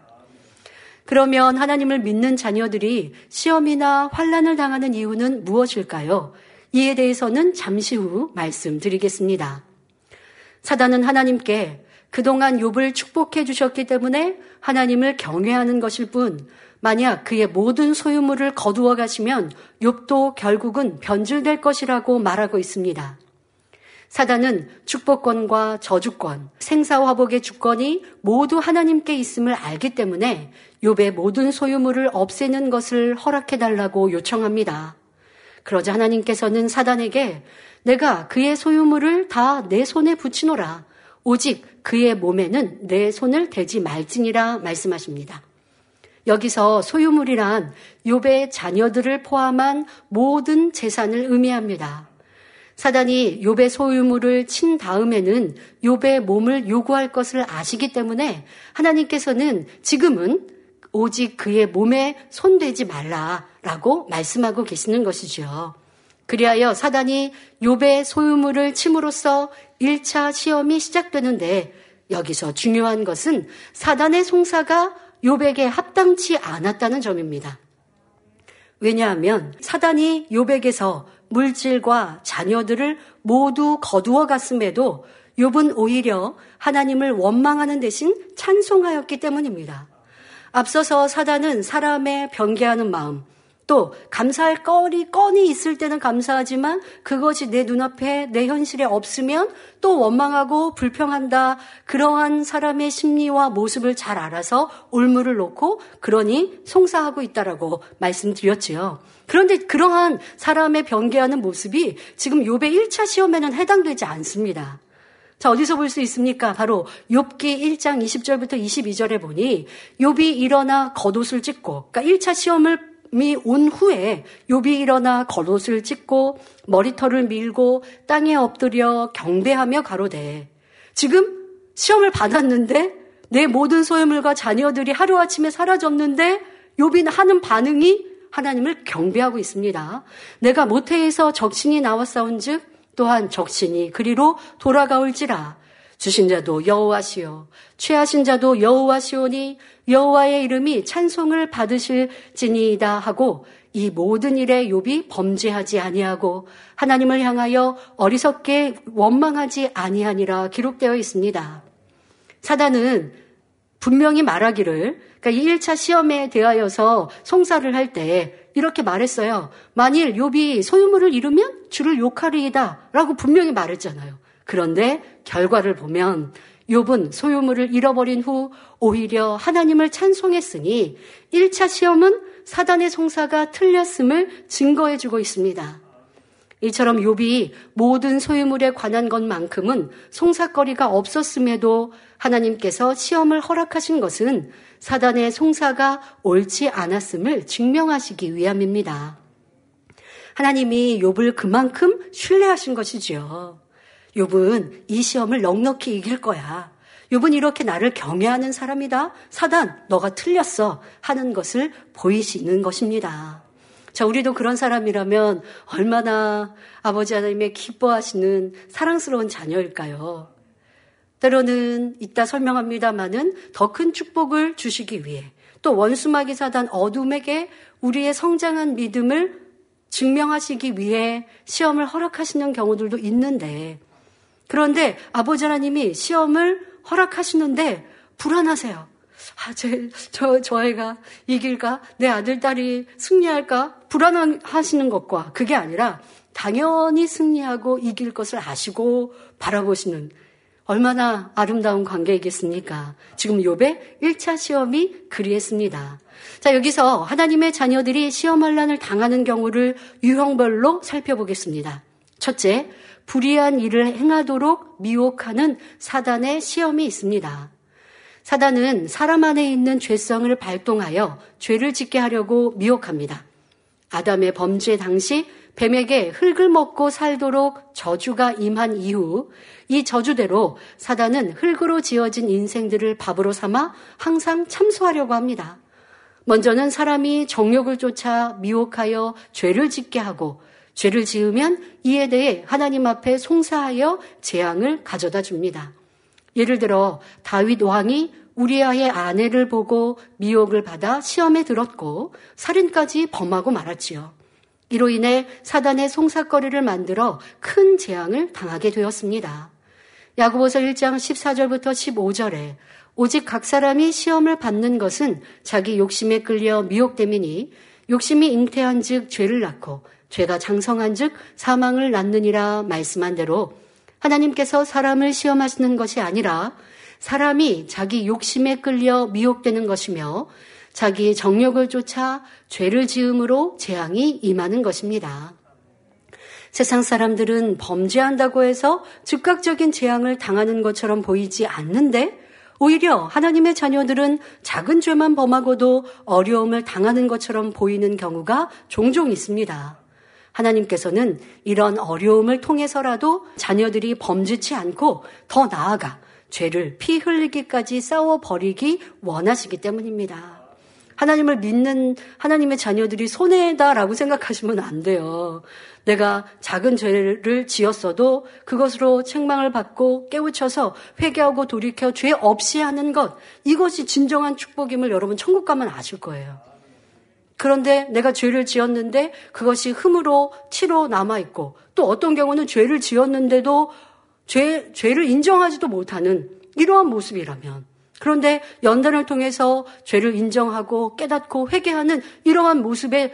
그러면 하나님을 믿는 자녀들이 시험이나 환난을 당하는 이유는 무엇일까요? 이에 대해서는 잠시 후 말씀드리겠습니다. 사단은 하나님께 그동안 욥을 축복해 주셨기 때문에 하나님을 경외하는 것일 뿐, 만약 그의 모든 소유물을 거두어 가시면 욥도 결국은 변질될 것이라고 말하고 있습니다. 사단은 축복권과 저주권, 생사화복의 주권이 모두 하나님께 있음을 알기 때문에 욥의 모든 소유물을 없애는 것을 허락해달라고 요청합니다. 그러자 하나님께서는 사단에게 내가 그의 소유물을 다 내 손에 붙이노라. 오직 그의 몸에는 내 손을 대지 말지니라 말씀하십니다. 여기서 소유물이란 욥의 자녀들을 포함한 모든 재산을 의미합니다. 사단이 욥의 소유물을 친 다음에는 욥의 몸을 요구할 것을 아시기 때문에 하나님께서는 지금은 오직 그의 몸에 손대지 말라라고 말씀하고 계시는 것이죠. 그리하여 사단이 욥의 소유물을 침으로써 일 차 시험이 시작되는데 여기서 중요한 것은 사단의 송사가 욥에게 합당치 않았다는 점입니다. 왜냐하면 사단이 욥에게서 물질과 자녀들을 모두 거두어 갔음에도 욥은 오히려 하나님을 원망하는 대신 찬송하였기 때문입니다. 앞서서 사단은 사람의 변개하는 마음, 또 감사할 거리 건이 있을 때는 감사하지만 그것이 내 눈앞에 내 현실에 없으면 또 원망하고 불평한다. 그러한 사람의 심리와 모습을 잘 알아서 올무를 놓고 그러니 송사하고 있다라고 말씀드렸지요. 그런데 그러한 사람의 변개하는 모습이 지금 욥의 일 차 시험에는 해당되지 않습니다. 자, 어디서 볼 수 있습니까? 바로 욥기 일 장 이십 절부터 이십이 절에 보니 욥이 일어나 겉옷을 찢고, 그러니까 일 차 시험을 온 후에 욥이 일어나 겉옷을 찢고 머리털을 밀고 땅에 엎드려 경배하며 가로되 지금 시험을 받았는데 내 모든 소유물과 자녀들이 하루아침에 사라졌는데 욥이 하는 반응이 하나님을 경배하고 있습니다. 내가 모태에서 적신이 나왔사온즉 또한 적신이 그리로 돌아가올지라. 주신 자도 여호와시요 취하신 자도 여호와시오니 여호와의 이름이 찬송을 받으실지니이다 하고 이 모든 일에 욥이 범죄하지 아니하고 하나님을 향하여 어리석게 원망하지 아니하니라 기록되어 있습니다. 사단은 분명히 말하기를, 그러니까 이 일 차 시험에 대하여서 송사를 할 때 이렇게 말했어요. 만일 욥이 소유물을 잃으면 주를 욕하리이다 라고 분명히 말했잖아요. 그런데 결과를 보면 욥은 소유물을 잃어버린 후 오히려 하나님을 찬송했으니 일 차 시험은 사단의 송사가 틀렸음을 증거해주고 있습니다. 이처럼 욥이 모든 소유물에 관한 것만큼은 송사거리가 없었음에도 하나님께서 시험을 허락하신 것은 사단의 송사가 옳지 않았음을 증명하시기 위함입니다. 하나님이 욥을 그만큼 신뢰하신 것이지요. 욥은 이 시험을 넉넉히 이길 거야. 욥은 이렇게 나를 경외하는 사람이다. 사단, 너가 틀렸어 하는 것을 보이시는 것입니다. 자, 우리도 그런 사람이라면 얼마나 아버지 하나님의 기뻐하시는 사랑스러운 자녀일까요? 때로는 이따 설명합니다마는 더 큰 축복을 주시기 위해 또 원수마귀 사단 어둠에게 우리의 성장한 믿음을 증명하시기 위해 시험을 허락하시는 경우들도 있는데, 그런데 아버지 하나님이 시험을 허락하시는데 불안하세요. 아, 제, 저, 저 애가 이길까? 내 아들, 딸이 승리할까? 불안하시는 것과 그게 아니라 당연히 승리하고 이길 것을 아시고 바라보시는 얼마나 아름다운 관계이겠습니까? 지금 욥의 일 차 시험이 그리했습니다. 자, 여기서 하나님의 자녀들이 시험환난을 당하는 경우를 유형별로 살펴보겠습니다. 첫째, 불의한 일을 행하도록 미혹하는 사단의 시험이 있습니다. 사단은 사람 안에 있는 죄성을 발동하여 죄를 짓게 하려고 미혹합니다. 아담의 범죄 당시 뱀에게 흙을 먹고 살도록 저주가 임한 이후 이 저주대로 사단은 흙으로 지어진 인생들을 밥으로 삼아 항상 참소하려고 합니다. 먼저는 사람이 정욕을 쫓아 미혹하여 죄를 짓게 하고 죄를 지으면 이에 대해 하나님 앞에 송사하여 재앙을 가져다 줍니다. 예를 들어 다윗 왕이 우리아의 아내를 보고 미혹을 받아 시험에 들었고 살인까지 범하고 말았지요. 이로 인해 사단의 송사거리를 만들어 큰 재앙을 당하게 되었습니다. 야고보서 일 장 십사 절부터 십오 절에 오직 각 사람이 시험을 받는 것은 자기 욕심에 끌려 미혹됨이니 욕심이 잉태한 즉 죄를 낳고 죄가 장성한 즉 사망을 낳느니라 말씀한 대로 하나님께서 사람을 시험하시는 것이 아니라 사람이 자기 욕심에 끌려 미혹되는 것이며 자기의 정욕을 쫓아 죄를 지음으로 재앙이 임하는 것입니다. 세상 사람들은 범죄한다고 해서 즉각적인 재앙을 당하는 것처럼 보이지 않는데 오히려 하나님의 자녀들은 작은 죄만 범하고도 어려움을 당하는 것처럼 보이는 경우가 종종 있습니다. 하나님께서는 이런 어려움을 통해서라도 자녀들이 범죄치 않고 더 나아가 죄를 피 흘리기까지 싸워버리기 원하시기 때문입니다. 하나님을 믿는 하나님의 자녀들이 손해다라고 생각하시면 안 돼요. 내가 작은 죄를 지었어도 그것으로 책망을 받고 깨우쳐서 회개하고 돌이켜 죄 없이 하는 것, 이것이 진정한 축복임을 여러분 천국 가면 아실 거예요. 그런데 내가 죄를 지었는데 그것이 흠으로 티로 남아있고 또 어떤 경우는 죄를 지었는데도 죄, 죄를 인정하지도 못하는 이러한 모습이라면, 그런데 연단을 통해서 죄를 인정하고 깨닫고 회개하는 이러한 모습의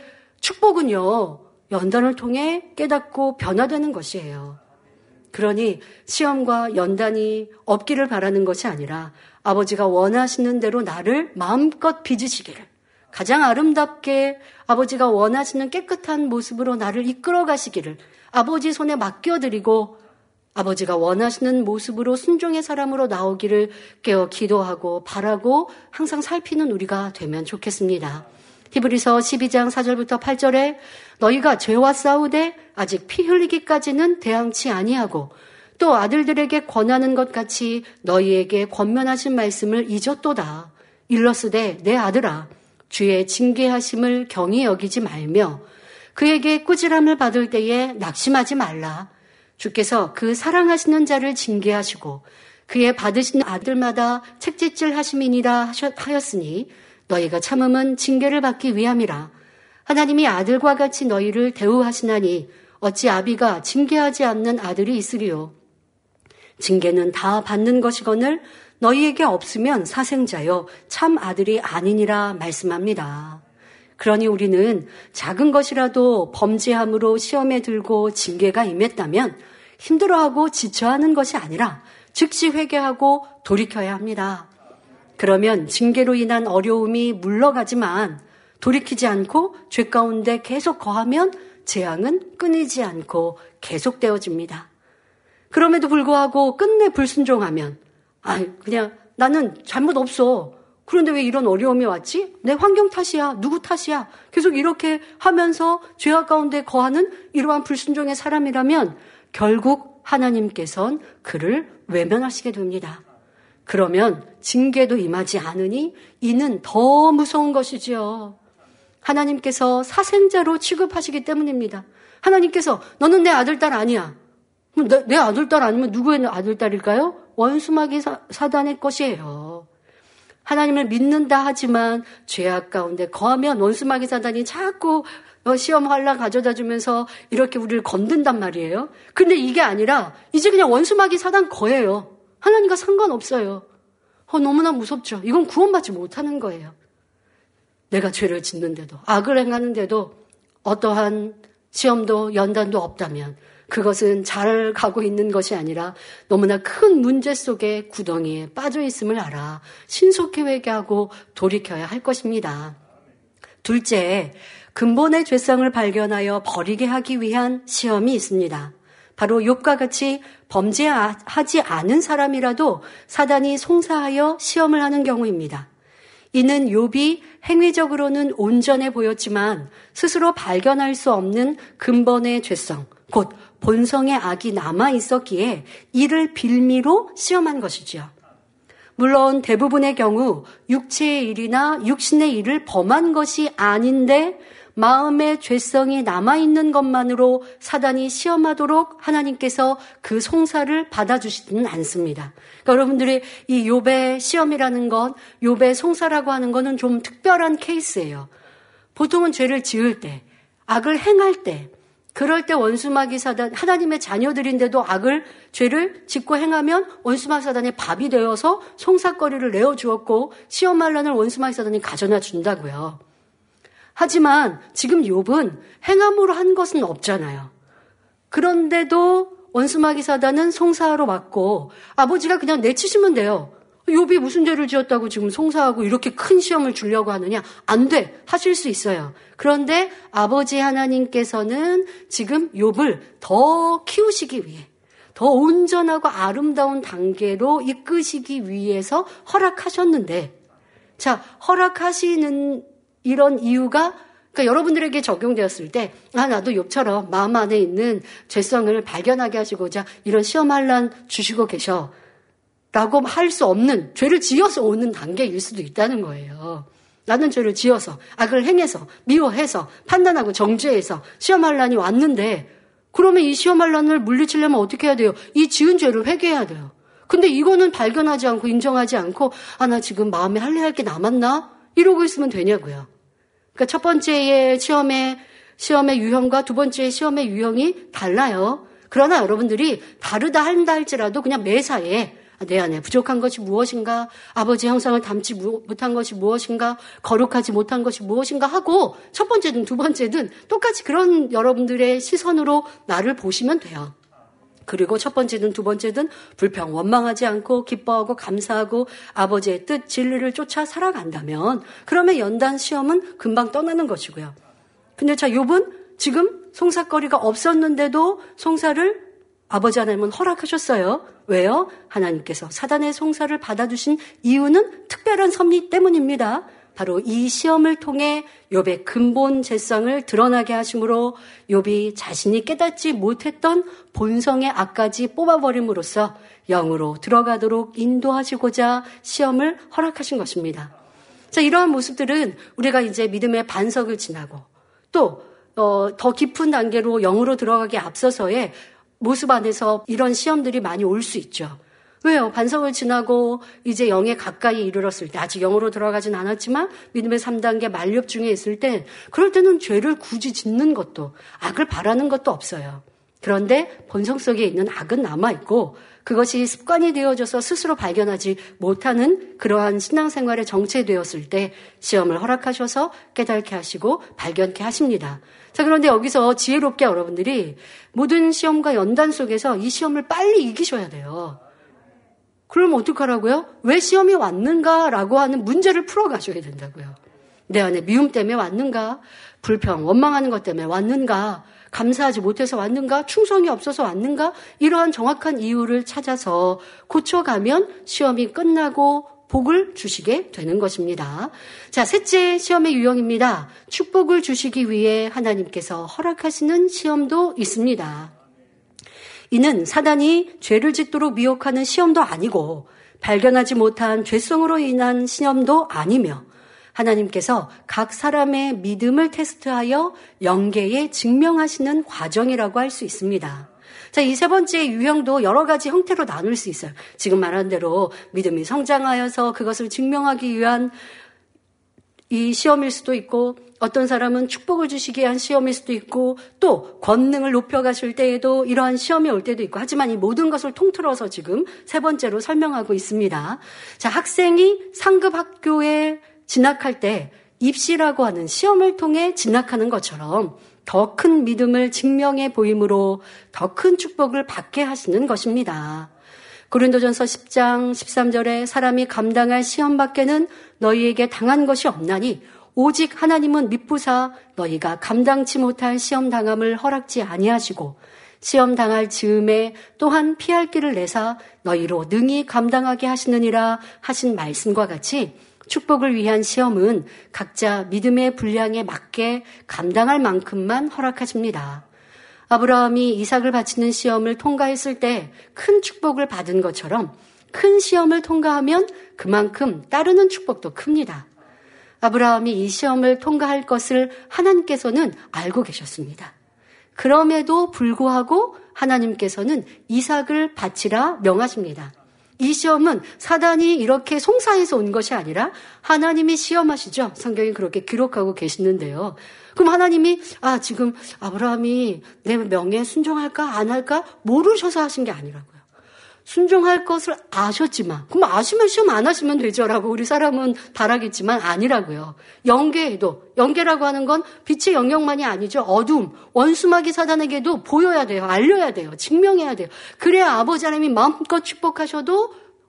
축복은요, 연단을 통해 깨닫고 변화되는 것이에요. 그러니 시험과 연단이 없기를 바라는 것이 아니라 아버지가 원하시는 대로 나를 마음껏 빚으시기를, 가장 아름답게 아버지가 원하시는 깨끗한 모습으로 나를 이끌어 가시기를 아버지 손에 맡겨드리고 아버지가 원하시는 모습으로 순종의 사람으로 나오기를 깨어 기도하고 바라고 항상 살피는 우리가 되면 좋겠습니다. 히브리서 십이 장 사 절부터 팔 절에 너희가 죄와 싸우되 아직 피 흘리기까지는 대항치 아니하고 또 아들들에게 권하는 것 같이 너희에게 권면하신 말씀을 잊었도다. 일러스되 내 아들아 주의 징계하심을 경히 여기지 말며 그에게 꾸지람을 받을 때에 낙심하지 말라. 주께서 그 사랑하시는 자를 징계하시고 그의 받으신 아들마다 책짓질 하심이니라 하였으니 너희가 참음은 징계를 받기 위함이라. 하나님이 아들과 같이 너희를 대우하시나니 어찌 아비가 징계하지 않는 아들이 있으리요. 징계는 다 받는 것이거늘 너희에게 없으면 사생자여 참 아들이 아니니라 말씀합니다. 그러니 우리는 작은 것이라도 범죄함으로 시험에 들고 징계가 임했다면 힘들어하고 지쳐하는 것이 아니라 즉시 회개하고 돌이켜야 합니다. 그러면 징계로 인한 어려움이 물러가지만 돌이키지 않고 죄 가운데 계속 거하면 재앙은 끊이지 않고 계속되어집니다. 그럼에도 불구하고 끝내 불순종하면 아, 그냥 나는 잘못 없어. 그런데 왜 이런 어려움이 왔지? 내 환경 탓이야. 누구 탓이야? 계속 이렇게 하면서 죄악 가운데 거하는 이러한 불순종의 사람이라면 결국 하나님께서는 그를 외면하시게 됩니다. 그러면 징계도 임하지 않으니 이는 더 무서운 것이지요. 하나님께서 사생자로 취급하시기 때문입니다. 하나님께서 너는 내 아들딸 아니야. 내, 내 아들딸 아니면 누구의 아들딸일까요? 원수마귀 사, 사단의 것이에요. 하나님을 믿는다 하지만 죄악 가운데 거하면 원수마귀 사단이 자꾸 시험 환난 가져다 주면서 이렇게 우리를 건든단 말이에요. 근데 이게 아니라 이제 그냥 원수마귀 사단 거예요. 하나님과 상관없어요. 어, 너무나 무섭죠. 이건 구원받지 못하는 거예요. 내가 죄를 짓는데도 악을 행하는데도 어떠한 시험도 연단도 없다면 그것은 잘 가고 있는 것이 아니라 너무나 큰 문제 속에 구덩이에 빠져 있음을 알아 신속히 회개하고 돌이켜야 할 것입니다. 둘째, 근본의 죄성을 발견하여 버리게 하기 위한 시험이 있습니다. 바로 욥과 같이 범죄하지 않은 사람이라도 사단이 송사하여 시험을 하는 경우입니다. 이는 욥이 행위적으로는 온전해 보였지만 스스로 발견할 수 없는 근본의 죄성, 곧 본성의 악이 남아 있었기에 이를 빌미로 시험한 것이지요. 물론 대부분의 경우 육체의 일이나 육신의 일을 범한 것이 아닌데 마음의 죄성이 남아있는 것만으로 사단이 시험하도록 하나님께서 그 송사를 받아주시지는 않습니다. 그러니까 여러분들이 이 욥의 시험이라는 것, 욥의 송사라고 하는 것은 좀 특별한 케이스예요. 보통은 죄를 지을 때, 악을 행할 때, 그럴 때 원수마귀 사단, 하나님의 자녀들인데도 악을, 죄를 짓고 행하면 원수마귀 사단의 밥이 되어서 송사거리를 내어주었고 시험할 날 원수마귀 사단이 가져다 준다고요. 하지만 지금 욥은 행함으로 한 것은 없잖아요. 그런데도 원수마귀 사단은 송사하러 왔고 아버지가 그냥 내치시면 돼요. 욥이 무슨 죄를 지었다고 지금 송사하고 이렇게 큰 시험을 주려고 하느냐? 안 돼. 하실 수 있어요. 그런데 아버지 하나님께서는 지금 욥을 더 키우시기 위해, 더 온전하고 아름다운 단계로 이끄시기 위해서 허락하셨는데, 자, 허락하시는 이런 이유가, 그러니까 여러분들에게 적용되었을 때, 아, 나도 욥처럼 마음 안에 있는 죄성을 발견하게 하시고자 이런 시험 환난 주시고 계셔. 라고 할 수 없는, 죄를 지어서 오는 단계일 수도 있다는 거예요. 나는 죄를 지어서, 악을 행해서, 미워해서, 판단하고 정죄해서 시험 환난이 왔는데, 그러면 이 시험 환난을 물리치려면 어떻게 해야 돼요? 이 지은 죄를 회개해야 돼요. 근데 이거는 발견하지 않고 인정하지 않고, 아, 나 지금 마음에 할례할 게 남았나? 이러고 있으면 되냐고요. 그러니까 첫 번째의 시험의, 시험의 유형과 두 번째의 시험의 유형이 달라요. 그러나 여러분들이 다르다 한다 할지라도 그냥 매사에 내 안에 부족한 것이 무엇인가, 아버지 형상을 담지 못한 것이 무엇인가, 거룩하지 못한 것이 무엇인가 하고 첫 번째든 두 번째든 똑같이 그런 여러분들의 시선으로 나를 보시면 돼요. 그리고 첫 번째든 두 번째든 불평, 원망하지 않고 기뻐하고 감사하고 아버지의 뜻, 진리를 쫓아 살아간다면 그러면 연단 시험은 금방 떠나는 것이고요. 근데 자, 욥은 지금 송사거리가 없었는데도 송사를 아버지 하나님은 허락하셨어요. 왜요? 하나님께서 사단의 송사를 받아주신 이유는 특별한 섭리 때문입니다. 바로 이 시험을 통해 욥의 근본 죄성을 드러나게 하심으로 욥이 자신이 깨닫지 못했던 본성의 악까지 뽑아버림으로써 영으로 들어가도록 인도하시고자 시험을 허락하신 것입니다. 자, 이러한 모습들은 우리가 이제 믿음의 반석을 지나고 또 어, 더 깊은 단계로 영으로 들어가기 앞서서의 모습 안에서 이런 시험들이 많이 올 수 있죠. 왜요? 반석을 지나고 이제 영에 가까이 이르렀을 때, 아직 영으로 들어가진 않았지만 믿음의 삼 단계 만렵 중에 있을 때, 그럴 때는 죄를 굳이 짓는 것도, 악을 바라는 것도 없어요. 그런데 본성 속에 있는 악은 남아있고 그것이 습관이 되어져서 스스로 발견하지 못하는 그러한 신앙생활에 정체되었을 때 시험을 허락하셔서 깨닫게 하시고 발견케 하십니다. 자, 그런데 여기서 지혜롭게 여러분들이 모든 시험과 연단 속에서 이 시험을 빨리 이기셔야 돼요. 그럼 어떡하라고요? 왜 시험이 왔는가라고 하는 문제를 풀어가셔야 된다고요. 내 안에 미움 때문에 왔는가? 불평, 원망하는 것 때문에 왔는가? 감사하지 못해서 왔는가? 충성이 없어서 왔는가? 이러한 정확한 이유를 찾아서 고쳐가면 시험이 끝나고 복을 주시게 되는 것입니다. 자, 셋째 시험의 유형입니다. 축복을 주시기 위해 하나님께서 허락하시는 시험도 있습니다. 이는 사단이 죄를 짓도록 미혹하는 시험도 아니고 발견하지 못한 죄성으로 인한 시험도 아니며 하나님께서 각 사람의 믿음을 테스트하여 영계에 증명하시는 과정이라고 할 수 있습니다. 자, 이 세 번째 유형도 여러 가지 형태로 나눌 수 있어요. 지금 말한 대로 믿음이 성장하여서 그것을 증명하기 위한 이 시험일 수도 있고, 어떤 사람은 축복을 주시기 위한 시험일 수도 있고, 또 권능을 높여가실 때에도 이러한 시험이 올 때도 있고, 하지만 이 모든 것을 통틀어서 지금 세 번째로 설명하고 있습니다. 자, 학생이 상급 학교에 진학할 때 입시라고 하는 시험을 통해 진학하는 것처럼 더 큰 믿음을 증명해 보임으로 더 큰 축복을 받게 하시는 것입니다. 고린도전서 십 장 십삼 절에 사람이 감당할 시험 밖에는 너희에게 당한 것이 없나니 오직 하나님은 미쁘사 너희가 감당치 못할 시험 당함을 허락지 아니하시고 시험 당할 즈음에 또한 피할 길을 내사 너희로 능히 감당하게 하시느니라 하신 말씀과 같이 축복을 위한 시험은 각자 믿음의 분량에 맞게 감당할 만큼만 허락하십니다. 아브라함이 이삭을 바치는 시험을 통과했을 때 큰 축복을 받은 것처럼 큰 시험을 통과하면 그만큼 따르는 축복도 큽니다. 아브라함이 이 시험을 통과할 것을 하나님께서는 알고 계셨습니다. 그럼에도 불구하고 하나님께서는 이삭을 바치라 명하십니다. 이 시험은 사단이 이렇게 송사해서 온 것이 아니라 하나님이 시험하시죠. 성경이 그렇게 기록하고 계시는데요. 그럼 하나님이 아 지금 아브라함이 내 명예에 순종할까 안 할까 모르셔서 하신 게 아니라고요. 순종할 것을 아셨지만 그럼 아시면 시험 안 하시면 되죠라고 우리 사람은 바라겠지만 아니라고요. 영계에도 영계라고 하는 건 빛의 영역만이 아니죠. 어둠, 원수마귀 사단에게도 보여야 돼요. 알려야 돼요. 증명해야 돼요. 그래야 아버지 하나님이 마음껏 축복하셔도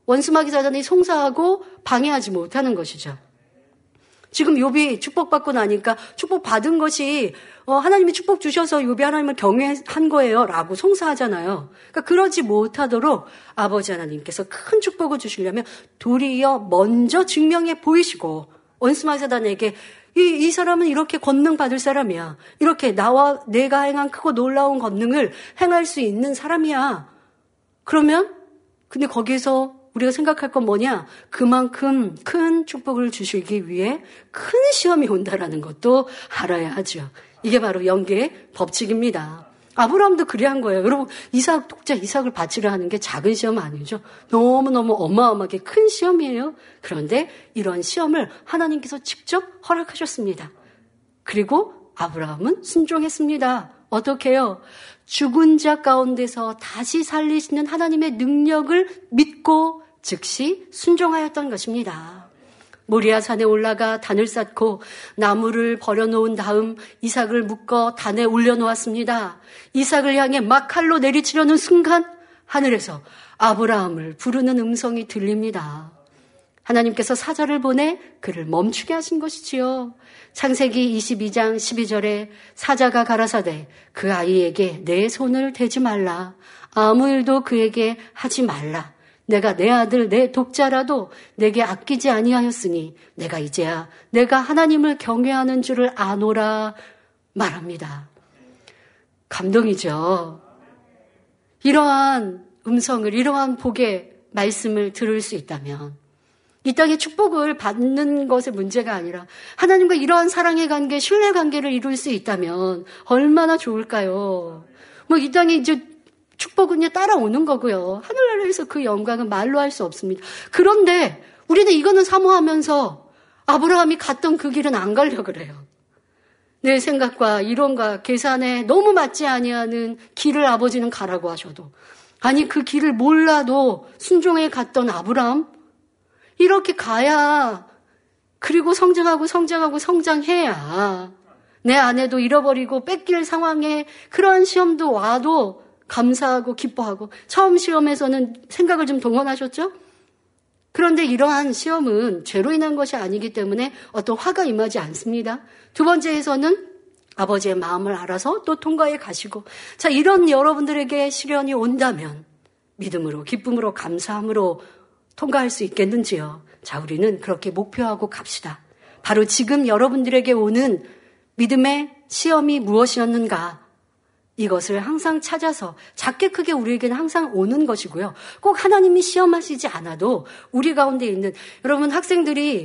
원수마귀 사단이 송사하고 방해하지 못하는 것이죠. 지금 욥이 축복받고 나니까 축복받은 것이 어, 하나님이 축복 주셔서 욥이 하나님을 경외한 거예요 라고 송사하잖아요. 그러니까 그러지 못하도록 아버지 하나님께서 큰 축복을 주시려면 도리어 먼저 증명해 보이시고 원수마귀 사단에게 이, 이 사람은 이렇게 권능 받을 사람이야. 이렇게 나와 내가 행한 크고 놀라운 권능을 행할 수 있는 사람이야. 그러면 근데 거기에서 우리가 생각할 건 뭐냐? 그만큼 큰 축복을 주시기 위해 큰 시험이 온다라는 것도 알아야 하죠. 이게 바로 영계의 법칙입니다. 아브라함도 그래 한 거예요. 여러분, 이삭, 독자 이삭을 바치려 하는 게 작은 시험 아니죠. 너무너무 어마어마하게 큰 시험이에요. 그런데 이런 시험을 하나님께서 직접 허락하셨습니다. 그리고 아브라함은 순종했습니다. 어떻게 해요? 죽은 자 가운데서 다시 살리시는 하나님의 능력을 믿고 즉시 순종하였던 것입니다. 모리아 산에 올라가 단을 쌓고 나무를 버려놓은 다음 이삭을 묶어 단에 올려놓았습니다. 이삭을 향해 막 칼로 내리치려는 순간 하늘에서 아브라함을 부르는 음성이 들립니다. 하나님께서 사자를 보내 그를 멈추게 하신 것이지요. 창세기 이십이 장 십이 절에 사자가 가라사대 그 아이에게 내 손을 대지 말라. 아무 일도 그에게 하지 말라. 내가 내 아들 내 독자라도 내게 아끼지 아니하였으니 내가 이제야 내가 하나님을 경외하는 줄을 아노라 말합니다. 감동이죠. 이러한 음성을 이러한 복의 말씀을 들을 수 있다면 이 땅의 축복을 받는 것의 문제가 아니라 하나님과 이러한 사랑의 관계, 신뢰 관계를 이룰 수 있다면 얼마나 좋을까요? 뭐 이 땅에 이제 축복은요 따라오는 거고요. 하늘나라에서 그 영광은 말로 할 수 없습니다. 그런데 우리는 이거는 사모하면서 아브라함이 갔던 그 길은 안 가려고 그래요. 내 생각과 이론과 계산에 너무 맞지 아니하는 길을 아버지는 가라고 하셔도 아니 그 길을 몰라도 순종해 갔던 아브라함 이렇게 가야 그리고 성장하고 성장하고 성장해야 내 아내도 잃어버리고 뺏길 상황에 그러한 시험도 와도 감사하고 기뻐하고 처음 시험에서는 생각을 좀 동원하셨죠? 그런데 이러한 시험은 죄로 인한 것이 아니기 때문에 어떤 화가 임하지 않습니다. 두 번째에서는 아버지의 마음을 알아서 또 통과해 가시고 자 이런 여러분들에게 시련이 온다면 믿음으로 기쁨으로 감사함으로 통과할 수 있겠는지요? 자 우리는 그렇게 목표하고 갑시다. 바로 지금 여러분들에게 오는 믿음의 시험이 무엇이었는가 이것을 항상 찾아서 작게 크게 우리에게는 항상 오는 것이고요. 꼭 하나님이 시험하시지 않아도 우리 가운데 있는 여러분 학생들이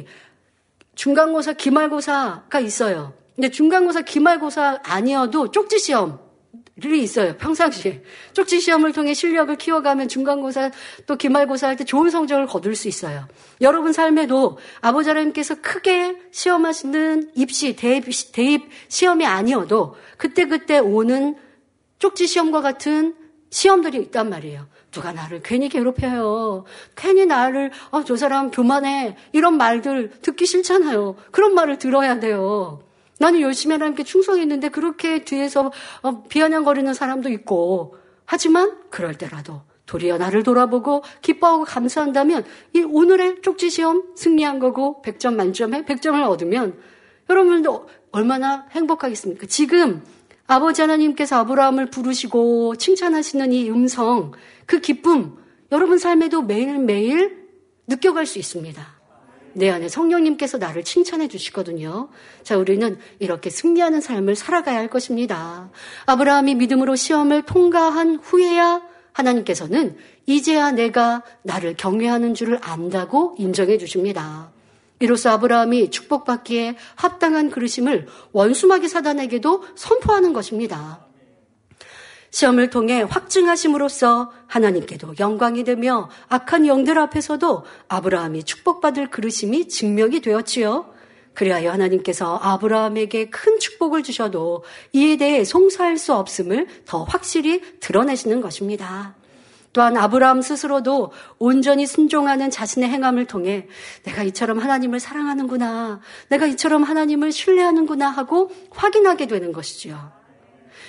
중간고사, 기말고사가 있어요. 근데 중간고사, 기말고사 아니어도 쪽지 시험이 있어요. 평상시에. 쪽지 시험을 통해 실력을 키워가면 중간고사 또 기말고사 할 때 좋은 성적을 거둘 수 있어요. 여러분 삶에도 아버지 하나님께서 크게 시험하시는 입시, 대입, 대입 시험이 아니어도 그때그때 오는 쪽지 시험과 같은 시험들이 있단 말이에요. 누가 나를 괜히 괴롭혀요. 괜히 나를 어, 저 사람 교만해. 이런 말들 듣기 싫잖아요. 그런 말을 들어야 돼요. 나는 열심히 하나님께 충성했는데 그렇게 뒤에서 어, 비아냥거리는 사람도 있고 하지만 그럴 때라도 도리어 나를 돌아보고 기뻐하고 감사한다면 이 오늘의 쪽지 시험 승리한 거고 백 점 만점에 백 점을 얻으면 여러분도 얼마나 행복하겠습니까? 지금 아버지 하나님께서 아브라함을 부르시고 칭찬하시는 이 음성, 그 기쁨, 여러분 삶에도 매일매일 느껴갈 수 있습니다. 내 안에 성령님께서 나를 칭찬해 주시거든요. 자, 우리는 이렇게 승리하는 삶을 살아가야 할 것입니다. 아브라함이 믿음으로 시험을 통과한 후에야 하나님께서는 이제야 내가 나를 경외하는 줄을 안다고 인정해 주십니다. 이로써 아브라함이 축복받기에 합당한 그릇임을 원수마귀 사단에게도 선포하는 것입니다. 시험을 통해 확증하심으로써 하나님께도 영광이 되며 악한 영들 앞에서도 아브라함이 축복받을 그릇임이 증명이 되었지요. 그리하여 하나님께서 아브라함에게 큰 축복을 주셔도 이에 대해 송사할 수 없음을 더 확실히 드러내시는 것입니다. 또한 아브라함 스스로도 온전히 순종하는 자신의 행함을 통해 내가 이처럼 하나님을 사랑하는구나, 내가 이처럼 하나님을 신뢰하는구나 하고 확인하게 되는 것이지요.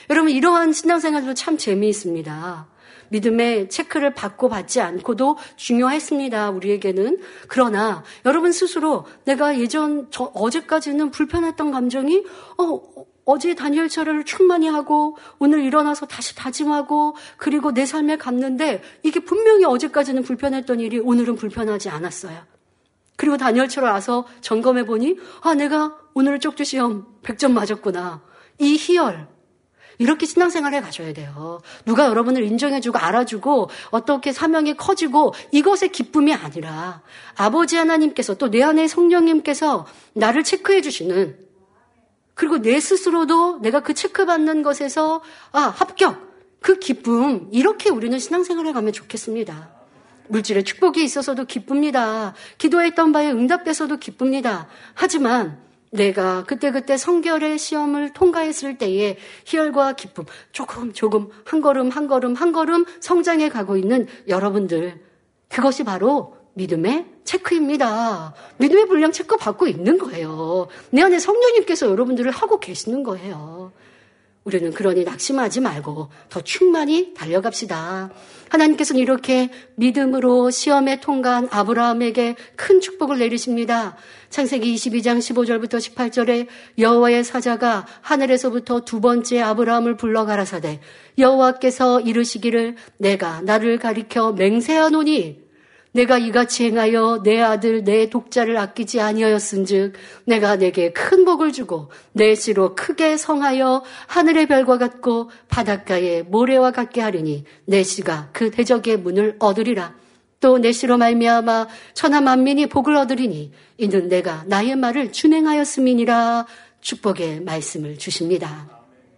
여러분, 이러한 신앙생활도 참 재미있습니다. 믿음의 체크를 받고 받지 않고도 중요했습니다. 우리에게는. 그러나 여러분 스스로 내가 예전 저 어제까지는 불편했던 감정이 어, 어제 다니엘처를 충만히 하고 오늘 일어나서 다시 다짐하고 그리고 내 삶에 갚는데 이게 분명히 어제까지는 불편했던 일이 오늘은 불편하지 않았어요. 그리고 다니엘처를 와서 점검해 보니 아 내가 오늘 쪽지 시험 백 점 맞았구나. 이 희열. 이렇게 신앙생활에 가셔야 돼요. 누가 여러분을 인정해주고 알아주고 어떻게 사명이 커지고 이것의 기쁨이 아니라 아버지 하나님께서 또 내 안에 성령님께서 나를 체크해 주시는, 그리고 내 스스로도 내가 그 체크받는 것에서 아 합격, 그 기쁨, 이렇게 우리는 신앙생활에 가면 좋겠습니다. 물질의 축복이 있어서도 기쁩니다. 기도했던 바에 응답돼서도 기쁩니다. 하지만 내가 그때그때 성결의 시험을 통과했을 때의 희열과 기쁨, 조금 조금 한 걸음 한 걸음 한 걸음 성장해 가고 있는 여러분들, 그것이 바로 믿음의 체크입니다. 믿음의 분량 체크 받고 있는 거예요. 내 안에 성령님께서 여러분들을 하고 계시는 거예요. 우리는 그러니 낙심하지 말고 더 충만히 달려갑시다. 하나님께서는 이렇게 믿음으로 시험에 통과한 아브라함에게 큰 축복을 내리십니다. 창세기 이십이 장 십오 절부터 십팔 절에 여호와의 사자가 하늘에서부터 두 번째 아브라함을 불러 가라사대 여호와께서 이르시기를 내가 나를 가리켜 맹세하노니 내가 이같이 행하여 내 아들 내 독자를 아끼지 아니하였은즉 내가 내게 큰 복을 주고 내 씨로 크게 성하여 하늘의 별과 같고 바닷가의 모래와 같게 하리니 내 씨가 그 대적의 문을 얻으리라. 또 내 씨로 말미암아 천하 만민이 복을 얻으리니 이는 내가 나의 말을 준행하였음이니라. 축복의 말씀을 주십니다.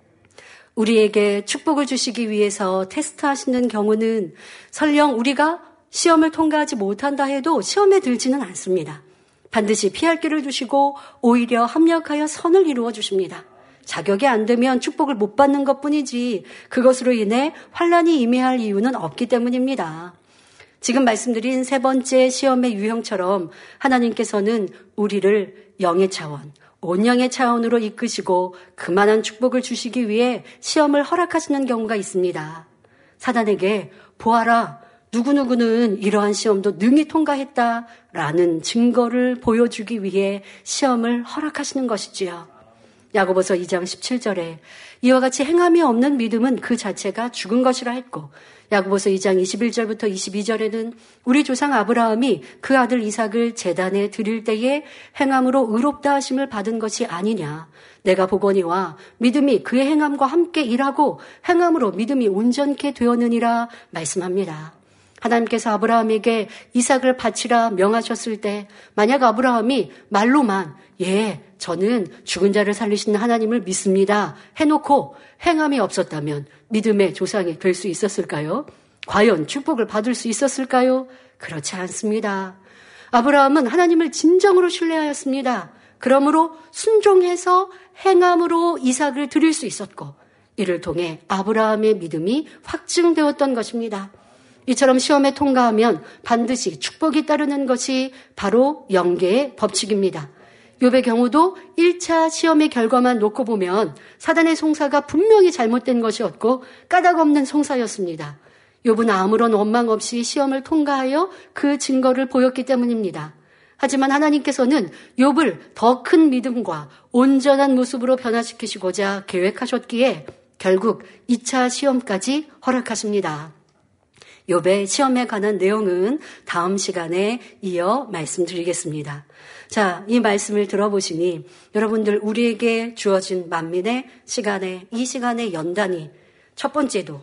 우리에게 축복을 주시기 위해서 테스트하시는 경우는 설령 우리가 시험을 통과하지 못한다 해도 시험에 들지는 않습니다. 반드시 피할 길을 주시고 오히려 합력하여 선을 이루어 주십니다. 자격이 안 되면 축복을 못 받는 것뿐이지 그것으로 인해 환난이 임해할 이유는 없기 때문입니다. 지금 말씀드린 세 번째 시험의 유형처럼 하나님께서는 우리를 영의 차원, 온영의 차원으로 이끄시고 그만한 축복을 주시기 위해 시험을 허락하시는 경우가 있습니다. 사단에게 보아라, 누구누구는 이러한 시험도 능히 통과했다라는 증거를 보여주기 위해 시험을 허락하시는 것이지요. 야고보서 이 장 십칠 절에 이와 같이 행함이 없는 믿음은 그 자체가 죽은 것이라 했고, 야고보서 이 장 이십일 절부터 이십이 절에는 우리 조상 아브라함이 그 아들 이삭을 제단에 드릴 때에 행함으로 의롭다 하심을 받은 것이 아니냐. 내가 보거니와 믿음이 그의 행함과 함께 일하고 행함으로 믿음이 온전케 되었느니라 말씀합니다. 하나님께서 아브라함에게 이삭을 바치라 명하셨을 때 만약 아브라함이 말로만 예, 저는 죽은 자를 살리시는 하나님을 믿습니다 해놓고 행함이 없었다면 믿음의 조상이 될 수 있었을까요? 과연 축복을 받을 수 있었을까요? 그렇지 않습니다. 아브라함은 하나님을 진정으로 신뢰하였습니다. 그러므로 순종해서 행함으로 이삭을 드릴 수 있었고 이를 통해 아브라함의 믿음이 확증되었던 것입니다. 이처럼 시험에 통과하면 반드시 축복이 따르는 것이 바로 영계의 법칙입니다. 욥의 경우도 일 차 시험의 결과만 놓고 보면 사단의 송사가 분명히 잘못된 것이었고 까닭 없는 송사였습니다. 욥은 아무런 원망 없이 시험을 통과하여 그 증거를 보였기 때문입니다. 하지만 하나님께서는 욥을 더 큰 믿음과 온전한 모습으로 변화시키시고자 계획하셨기에 결국 이 차 시험까지 허락하십니다. 욥의 시험에 관한 내용은 다음 시간에 이어 말씀드리겠습니다. 자, 이 말씀을 들어보시니 여러분들 우리에게 주어진 만민의 시간에 이 시간의 연단이 첫 번째도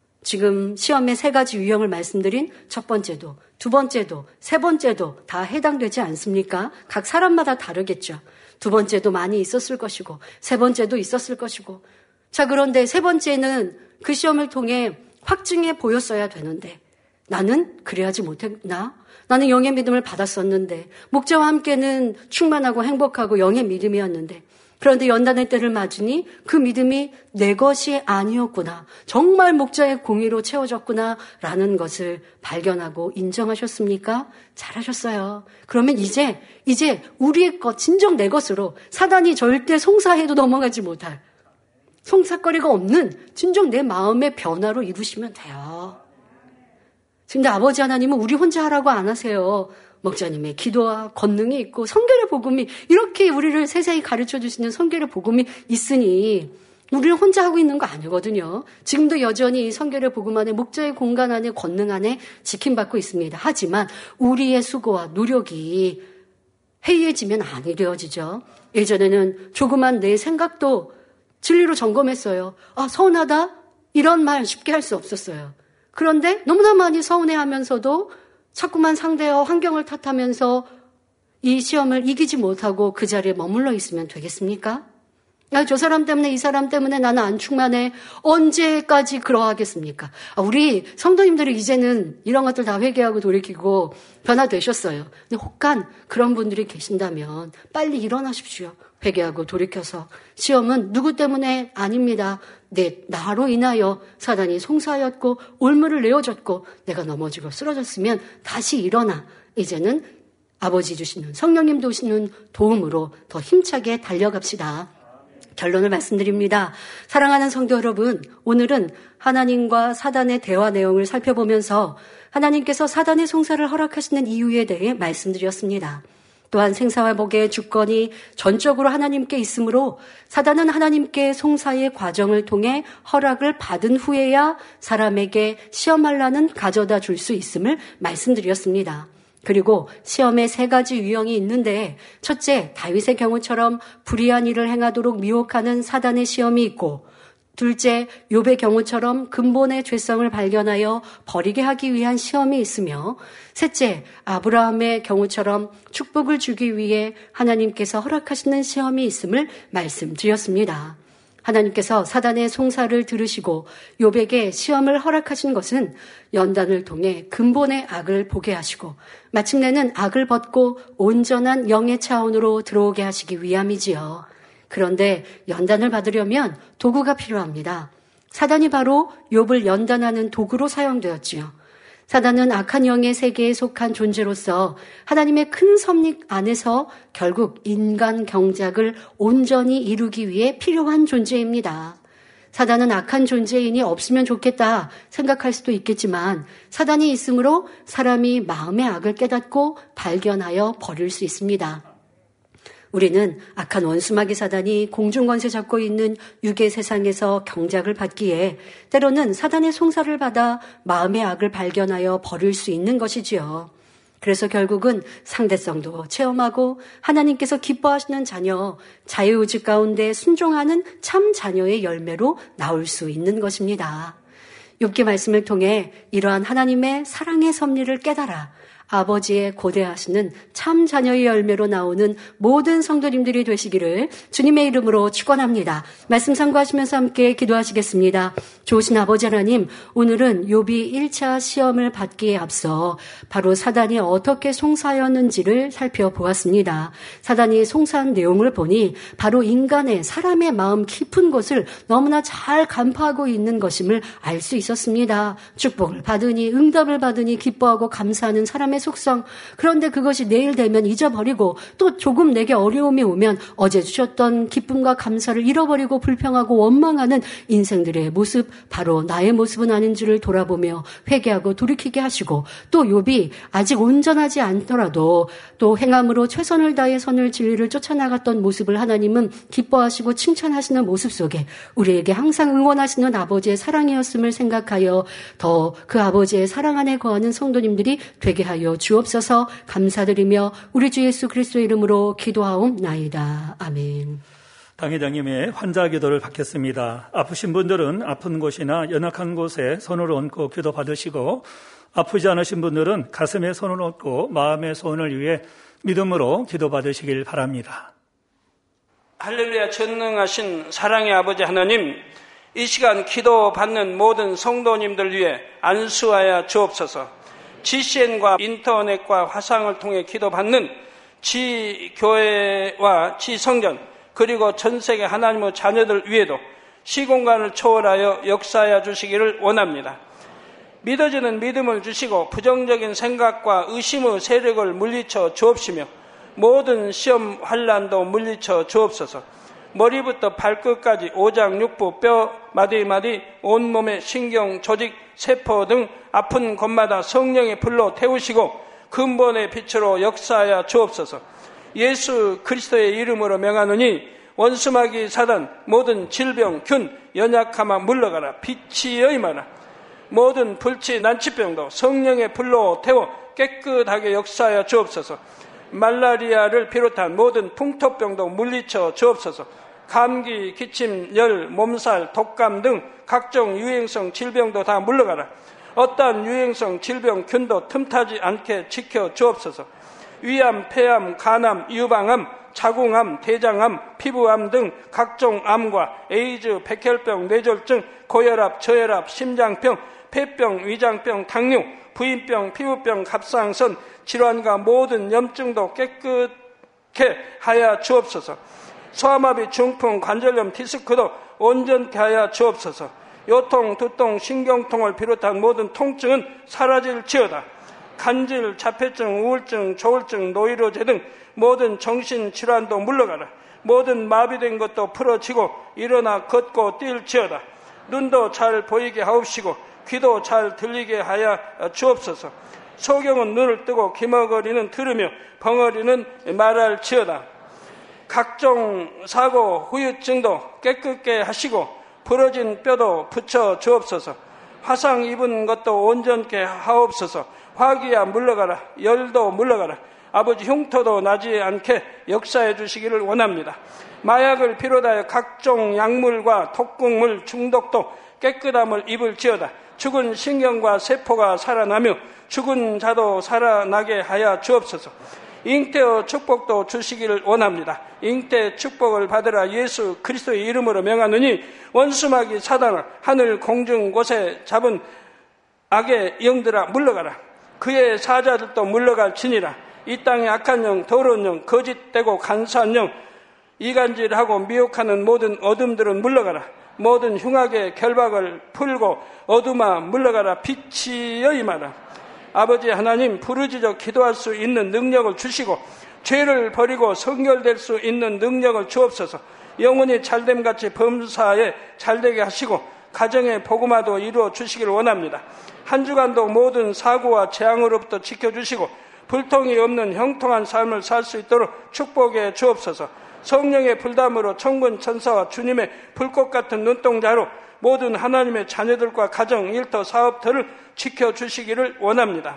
지금 시험의 세 가지 유형을 말씀드린 첫 번째도 두 번째도 세 번째도 다 해당되지 않습니까? 각 사람마다 다르겠죠. 두 번째도 많이 있었을 것이고 세 번째도 있었을 것이고 자 그런데 세 번째는 그 시험을 통해 확증해 보였어야 되는데 나는 그래야지 못했나? 나는 영의 믿음을 받았었는데 목자와 함께는 충만하고 행복하고 영의 믿음이었는데 그런데 연단의 때를 맞으니 그 믿음이 내 것이 아니었구나. 정말 목자의 공의로 채워졌구나 라는 것을 발견하고 인정하셨습니까? 잘하셨어요. 그러면 이제 이제 우리의 것 진정 내 것으로 사단이 절대 송사해도 넘어가지 못할 송사거리가 없는 진정 내 마음의 변화로 이루시면 돼요. 근데 아버지 하나님은 우리 혼자 하라고 안 하세요. 목자님의 기도와 권능이 있고 성결의 복음이 이렇게 우리를 세세히 가르쳐 주시는 성결의 복음이 있으니 우리를 혼자 하고 있는 거 아니거든요. 지금도 여전히 성결의 복음 안에 목자의 공간 안에 권능 안에 지킴받고 있습니다. 하지만 우리의 수고와 노력이 해이해지면 안 이루어지죠. 예전에는 조그만 내 생각도 진리로 점검했어요. 아, 서운하다? 이런 말 쉽게 할 수 없었어요. 그런데 너무나 많이 서운해하면서도 자꾸만 상대와 환경을 탓하면서 이 시험을 이기지 못하고 그 자리에 머물러 있으면 되겠습니까? 아, 저 사람 때문에 이 사람 때문에 나는 안 충만해. 언제까지 그러하겠습니까? 아, 우리 성도님들이 이제는 이런 것들 다 회개하고 돌이키고 변화되셨어요. 근데 혹간 그런 분들이 계신다면 빨리 일어나십시오. 회개하고 돌이켜서 시험은 누구 때문에 아닙니다. 내 나로 인하여 사단이 송사하였고 올무를 내어줬고 내가 넘어지고 쓰러졌으면 다시 일어나 이제는 아버지 주시는 성령님 도우시는 도움으로 더 힘차게 달려갑시다. 결론을 말씀드립니다. 사랑하는 성도 여러분, 오늘은 하나님과 사단의 대화 내용을 살펴보면서 하나님께서 사단의 송사를 허락하시는 이유에 대해 말씀드렸습니다. 또한 생사와 복의 주권이 전적으로 하나님께 있으므로 사단은 하나님께 송사의 과정을 통해 허락을 받은 후에야 사람에게 시험할라는 가져다 줄 수 있음을 말씀드렸습니다. 그리고 시험에 세 가지 유형이 있는데 첫째, 다윗의 경우처럼 불의한 일을 행하도록 미혹하는 사단의 시험이 있고 둘째, 욥의 경우처럼 근본의 죄성을 발견하여 버리게 하기 위한 시험이 있으며 셋째, 아브라함의 경우처럼 축복을 주기 위해 하나님께서 허락하시는 시험이 있음을 말씀드렸습니다. 하나님께서 사단의 송사를 들으시고 욥에게 시험을 허락하신 것은 연단을 통해 근본의 악을 보게 하시고 마침내는 악을 벗고 온전한 영의 차원으로 들어오게 하시기 위함이지요. 그런데 연단을 받으려면 도구가 필요합니다. 사단이 바로 욥을 연단하는 도구로 사용되었지요. 사단은 악한 영의 세계에 속한 존재로서 하나님의 큰 섭리 안에서 결국 인간 경작을 온전히 이루기 위해 필요한 존재입니다. 사단은 악한 존재인이 없으면 좋겠다 생각할 수도 있겠지만 사단이 있으므로 사람이 마음의 악을 깨닫고 발견하여 버릴 수 있습니다. 우리는 악한 원수마귀 사단이 공중권세 잡고 있는 육의 세상에서 경작을 받기에 때로는 사단의 송사를 받아 마음의 악을 발견하여 버릴 수 있는 것이지요. 그래서 결국은 상대성도 체험하고 하나님께서 기뻐하시는 자녀, 자유의지 가운데 순종하는 참 자녀의 열매로 나올 수 있는 것입니다. 욥기 말씀을 통해 이러한 하나님의 사랑의 섭리를 깨달아 아버지의 고대하시는 참 자녀의 열매로 나오는 모든 성도님들이 되시기를 주님의 이름으로 축원합니다. 말씀 참고하시면서 함께 기도하시겠습니다. 좋으신 아버지 하나님, 오늘은 욥이 일 차 시험을 받기에 앞서 바로 사단이 어떻게 송사하였는지를 살펴보았습니다. 사단이 송사한 내용을 보니 바로 인간의 사람의 마음 깊은 곳을 너무나 잘 간파하고 있는 것임을 알 수 있었습니다. 축복을 받으니 응답을 받으니 기뻐하고 감사하는 사람의 속성. 그런데 그것이 내일 되면 잊어버리고 또 조금 내게 어려움이 오면 어제 주셨던 기쁨과 감사를 잃어버리고 불평하고 원망하는 인생들의 모습, 바로 나의 모습은 아닌 줄을 돌아보며 회개하고 돌이키게 하시고 또 욥이 아직 온전하지 않더라도 또 행함으로 최선을 다해 선을 진리를 쫓아나갔던 모습을 하나님은 기뻐하시고 칭찬하시는 모습 속에 우리에게 항상 응원하시는 아버지의 사랑이었음을 생각하여 더 그 아버지의 사랑 안에 거하는 성도님들이 되게 하여 주옵소서. 감사드리며 우리 주 예수 그리스도의 이름으로 기도하옵나이다. 아멘. 당회장님의 환자 기도를 받겠습니다. 아프신 분들은 아픈 곳이나 연약한 곳에 손을 얹고 기도 받으시고 아프지 않으신 분들은 가슴에 손을 얹고 마음의 소원을 위해 믿음으로 기도 받으시길 바랍니다. 할렐루야. 전능하신 사랑의 아버지 하나님, 이 시간 기도 받는 모든 성도님들 위해 안수하여 주옵소서. 지씨엔과 인터넷과 화상을 통해 기도받는 지교회와 지성전 그리고 전세계 하나님의 자녀들 위에도 시공간을 초월하여 역사하여 주시기를 원합니다. 믿어지는 믿음을 주시고 부정적인 생각과 의심의 세력을 물리쳐 주옵시며 모든 시험 환난도 물리쳐 주옵소서. 머리부터 발끝까지 오장육부, 뼈, 마디마디, 온몸의 신경, 조직, 세포 등 아픈 곳마다 성령의 불로 태우시고 근본의 빛으로 역사하여 주옵소서. 예수 그리스도의 이름으로 명하노니 원수마귀 사단, 모든 질병, 균, 연약함아 물러가라. 빛이여 임하라. 모든 불치, 난치병도 성령의 불로 태워 깨끗하게 역사하여 주옵소서. 말라리아를 비롯한 모든 풍토병도 물리쳐 주옵소서. 감기, 기침, 열, 몸살, 독감 등 각종 유행성 질병도 다 물러가라. 어떠한 유행성 질병, 균도 틈타지 않게 지켜 주옵소서. 위암, 폐암, 간암, 유방암, 자궁암, 대장암, 피부암 등 각종 암과 에이즈, 백혈병, 뇌졸중, 고혈압, 저혈압, 심장병, 폐병, 위장병, 당뇨, 부인병, 피부병, 갑상선, 질환과 모든 염증도 깨끗게 하여 주옵소서. 소아마비, 중풍, 관절염, 디스크도 온전케 하여 주옵소서. 요통, 두통, 신경통을 비롯한 모든 통증은 사라질지어다. 간질, 자폐증, 우울증, 조울증, 노이로제 등 모든 정신질환도 물러가라. 모든 마비된 것도 풀어지고 일어나 걷고 뛸지어다. 눈도 잘 보이게 하옵시고 귀도 잘 들리게 하여 주옵소서. 소경은 눈을 뜨고 기머거리는 들으며 벙어리는 말할지어다. 각종 사고, 후유증도 깨끗게 하시고 부러진 뼈도 붙여 주옵소서. 화상 입은 것도 온전케 하옵소서. 화기야 물러가라. 열도 물러가라. 아버지 흉터도 나지 않게 역사해 주시기를 원합니다. 마약을 비롯하여 각종 약물과 독극물 중독도 깨끗함을 입을지어다. 죽은 신경과 세포가 살아나며 죽은 자도 살아나게 하여 주옵소서. 잉태의 축복도 주시기를 원합니다. 잉태 축복을 받으라. 예수 그리스도의 이름으로 명하노니 원수마귀 사단아, 하늘 공중 곳에 잡은 악의 영들아 물러가라. 그의 사자들도 물러갈지니라. 이 땅의 악한 영, 더러운 영, 거짓되고 간사한 영, 이간질하고 미혹하는 모든 어둠들은 물러가라. 모든 흉악의 결박을 풀고 어둠아 물러가라. 빛이여 임하라. 아버지 하나님, 부르짖어 기도할 수 있는 능력을 주시고 죄를 버리고 성결될 수 있는 능력을 주옵소서. 영혼이 잘됨같이 범사에 잘되게 하시고 가정의 복음화도 이루어 주시기를 원합니다. 한 주간도 모든 사고와 재앙으로부터 지켜주시고 불통이 없는 형통한 삶을 살 수 있도록 축복해 주옵소서. 성령의 불담으로 천군 천사와 주님의 불꽃 같은 눈동자로 모든 하나님의 자녀들과 가정, 일터, 사업터를 지켜주시기를 원합니다.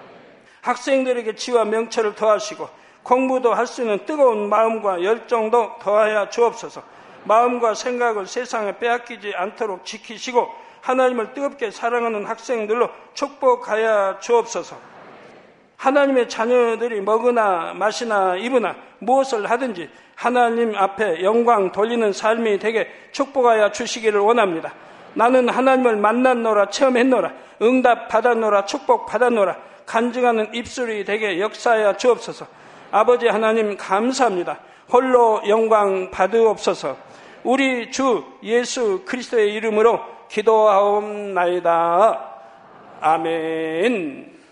학생들에게 지와 명철을 더하시고 공부도 할 수 있는 뜨거운 마음과 열정도 더하여 주옵소서. 마음과 생각을 세상에 빼앗기지 않도록 지키시고 하나님을 뜨겁게 사랑하는 학생들로 축복하여 주옵소서. 하나님의 자녀들이 먹으나 마시나 입으나 무엇을 하든지 하나님 앞에 영광 돌리는 삶이 되게 축복하여 주시기를 원합니다. 나는 하나님을 만났노라, 체험했노라, 응답 받았노라, 축복 받았노라, 간증하는 입술이 되게 역사하여 주옵소서. 아버지 하나님 감사합니다. 홀로 영광 받으옵소서. 우리 주 예수 그리스도의 이름으로 기도하옵나이다. 아멘.